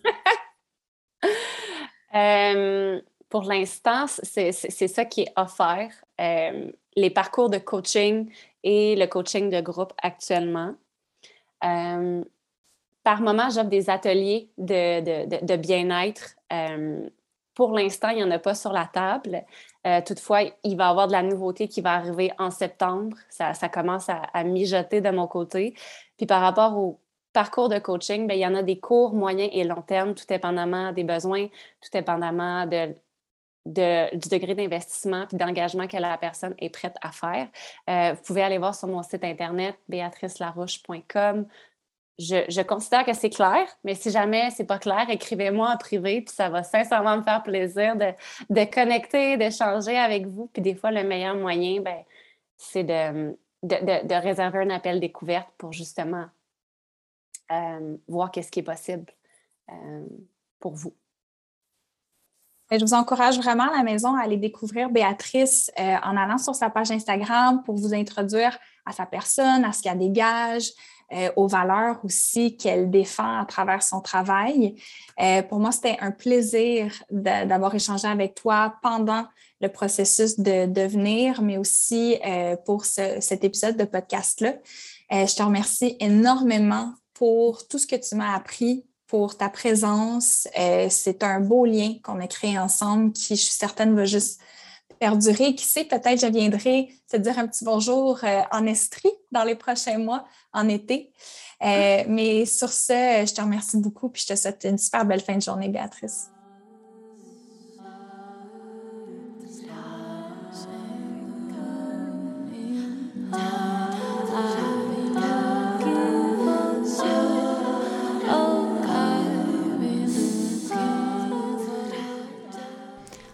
euh, pour l'instant, c'est, c'est, c'est ça qui est offert. Euh, les parcours de coaching et le coaching de groupe actuellement. Euh, par moment, j'offre des ateliers de, de, de, de bien-être. Euh, pour l'instant, il n'y en a pas sur la table. Euh, toutefois, il va y avoir de la nouveauté qui va arriver en septembre. Ça, ça commence à, à mijoter de mon côté. Puis par rapport au parcours de coaching, bien, il y en a des courts, moyens et long terme, tout dépendamment des besoins, tout dépendamment de, de, du degré d'investissement et d'engagement que la personne est prête à faire. Euh, vous pouvez aller voir sur mon site internet béatrice larouche point com. Je, je considère que c'est clair, mais si jamais c'est pas clair, écrivez-moi en privé, puis ça va sincèrement me faire plaisir de, de connecter, d'échanger avec vous. Puis des fois, le meilleur moyen, ben, c'est de, de, de, de réserver un appel découverte pour justement euh, voir qu'est-ce qui est possible euh, pour vous. Je vous encourage vraiment à la maison à aller découvrir Béatrice euh, en allant sur sa page Instagram pour vous introduire à sa personne, à ce qu'elle dégage, euh, aux valeurs aussi qu'elle défend à travers son travail. Euh, pour moi, c'était un plaisir de, d'avoir échangé avec toi pendant le processus de devenir, mais aussi euh, pour ce, cet épisode de podcast-là. Euh, je te remercie énormément pour tout ce que tu m'as appris, pour ta présence. Euh, c'est un beau lien qu'on a créé ensemble qui, je suis certaine, va juste perdurer. Qui sait, peut-être je viendrai te dire un petit bonjour euh, en Estrie dans les prochains mois, en été. Euh, mais sur ce, je te remercie beaucoup puis je te souhaite une super belle fin de journée, Béatrice.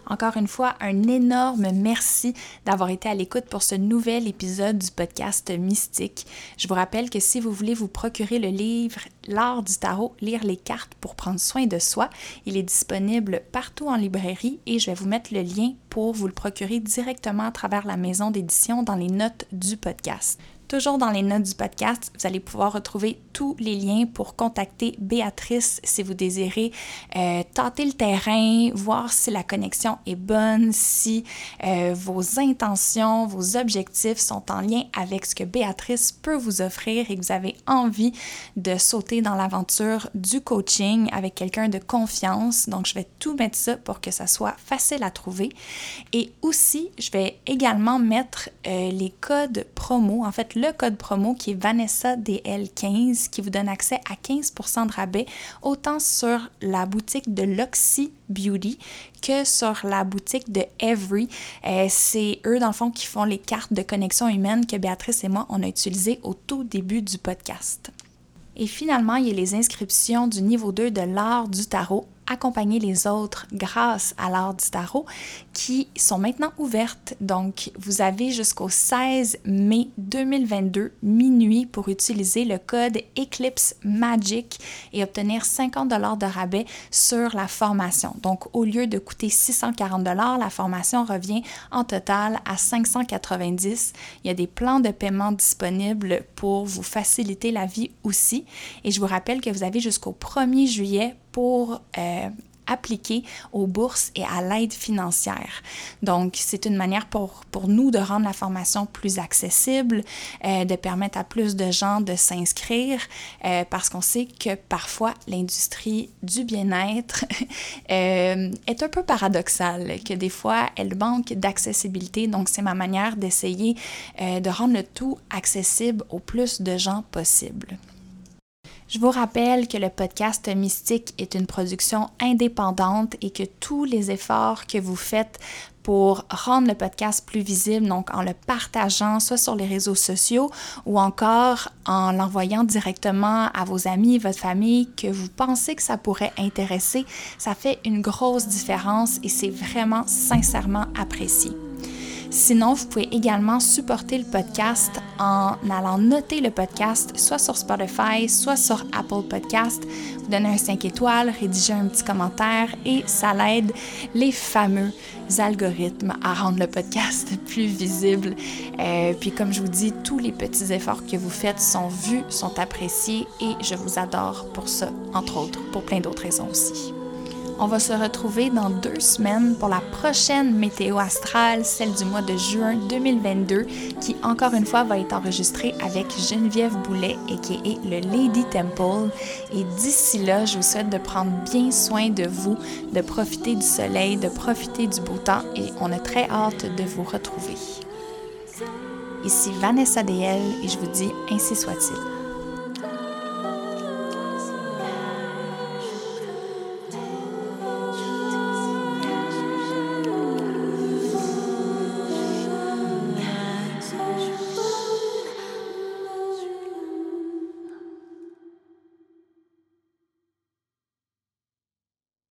Encore une fois, un énorme merci d'avoir été à l'écoute pour ce nouvel épisode du podcast Mystique. Je vous rappelle que si vous voulez vous procurer le livre L'art du tarot, lire les cartes pour prendre soin de soi, il est disponible partout en librairie et je vais vous mettre le lien pour vous le procurer directement à travers la maison d'édition dans les notes du podcast. Toujours dans les notes du podcast, vous allez pouvoir retrouver tous les liens pour contacter Béatrice si vous désirez euh, tâter le terrain, voir si la connexion est bonne, si euh, vos intentions, vos objectifs sont en lien avec ce que Béatrice peut vous offrir et que vous avez envie de sauter dans l'aventure du coaching avec quelqu'un de confiance. Donc, je vais tout mettre ça pour que ça soit facile à trouver. Et aussi, je vais également mettre euh, les codes promo, en fait, le code promo qui est Vanessa D L quinze qui vous donne accès à quinze pour cent de rabais autant sur la boutique de Loxy Beauty que sur la boutique de Every. Euh, c'est eux, dans le fond, qui font les cartes de connexion humaine que Béatrice et moi, on a utilisées au tout début du podcast. Et finalement, il y a les inscriptions du niveau deux de l'art du tarot, accompagner les autres grâce à l'art du tarot, qui sont maintenant ouvertes. Donc, vous avez jusqu'au seize mai deux mille vingt-deux, minuit, pour utiliser le code Eclipse Magic et obtenir cinquante dollars de rabais sur la formation. Donc, au lieu de coûter six cent quarante dollars, la formation revient en total à cinq cent quatre-vingt-dix dollars. Il y a des plans de paiement disponibles pour vous faciliter la vie aussi. Et je vous rappelle que vous avez jusqu'au premier juillet pour euh, appliquer aux bourses et à l'aide financière. Donc, c'est une manière pour, pour nous de rendre la formation plus accessible, euh, de permettre à plus de gens de s'inscrire, euh, parce qu'on sait que parfois l'industrie du bien-être euh, est un peu paradoxale, que des fois elle manque d'accessibilité. Donc, c'est ma manière d'essayer euh, de rendre le tout accessible au plus de gens possible. Je vous rappelle que le podcast Mystique est une production indépendante et que tous les efforts que vous faites pour rendre le podcast plus visible, donc en le partageant soit sur les réseaux sociaux ou encore en l'envoyant directement à vos amis, votre famille, que vous pensez que ça pourrait intéresser, ça fait une grosse différence et c'est vraiment sincèrement apprécié. Sinon, vous pouvez également supporter le podcast en allant noter le podcast soit sur Spotify, soit sur Apple Podcast. Vous donnez un cinq étoiles, rédigez un petit commentaire et ça l'aide les fameux algorithmes à rendre le podcast plus visible. Euh, puis comme je vous dis, tous les petits efforts que vous faites sont vus, sont appréciés et je vous adore pour ça, entre autres, pour plein d'autres raisons aussi. On va se retrouver dans deux semaines pour la prochaine météo astrale, celle du mois de juin deux mille vingt-deux, qui encore une fois va être enregistrée avec Geneviève Boulet, aka le Lady Temple. Et d'ici là, je vous souhaite de prendre bien soin de vous, de profiter du soleil, de profiter du beau temps et on a très hâte de vous retrouver. Ici Vanessa D L et je vous dis ainsi soit-il.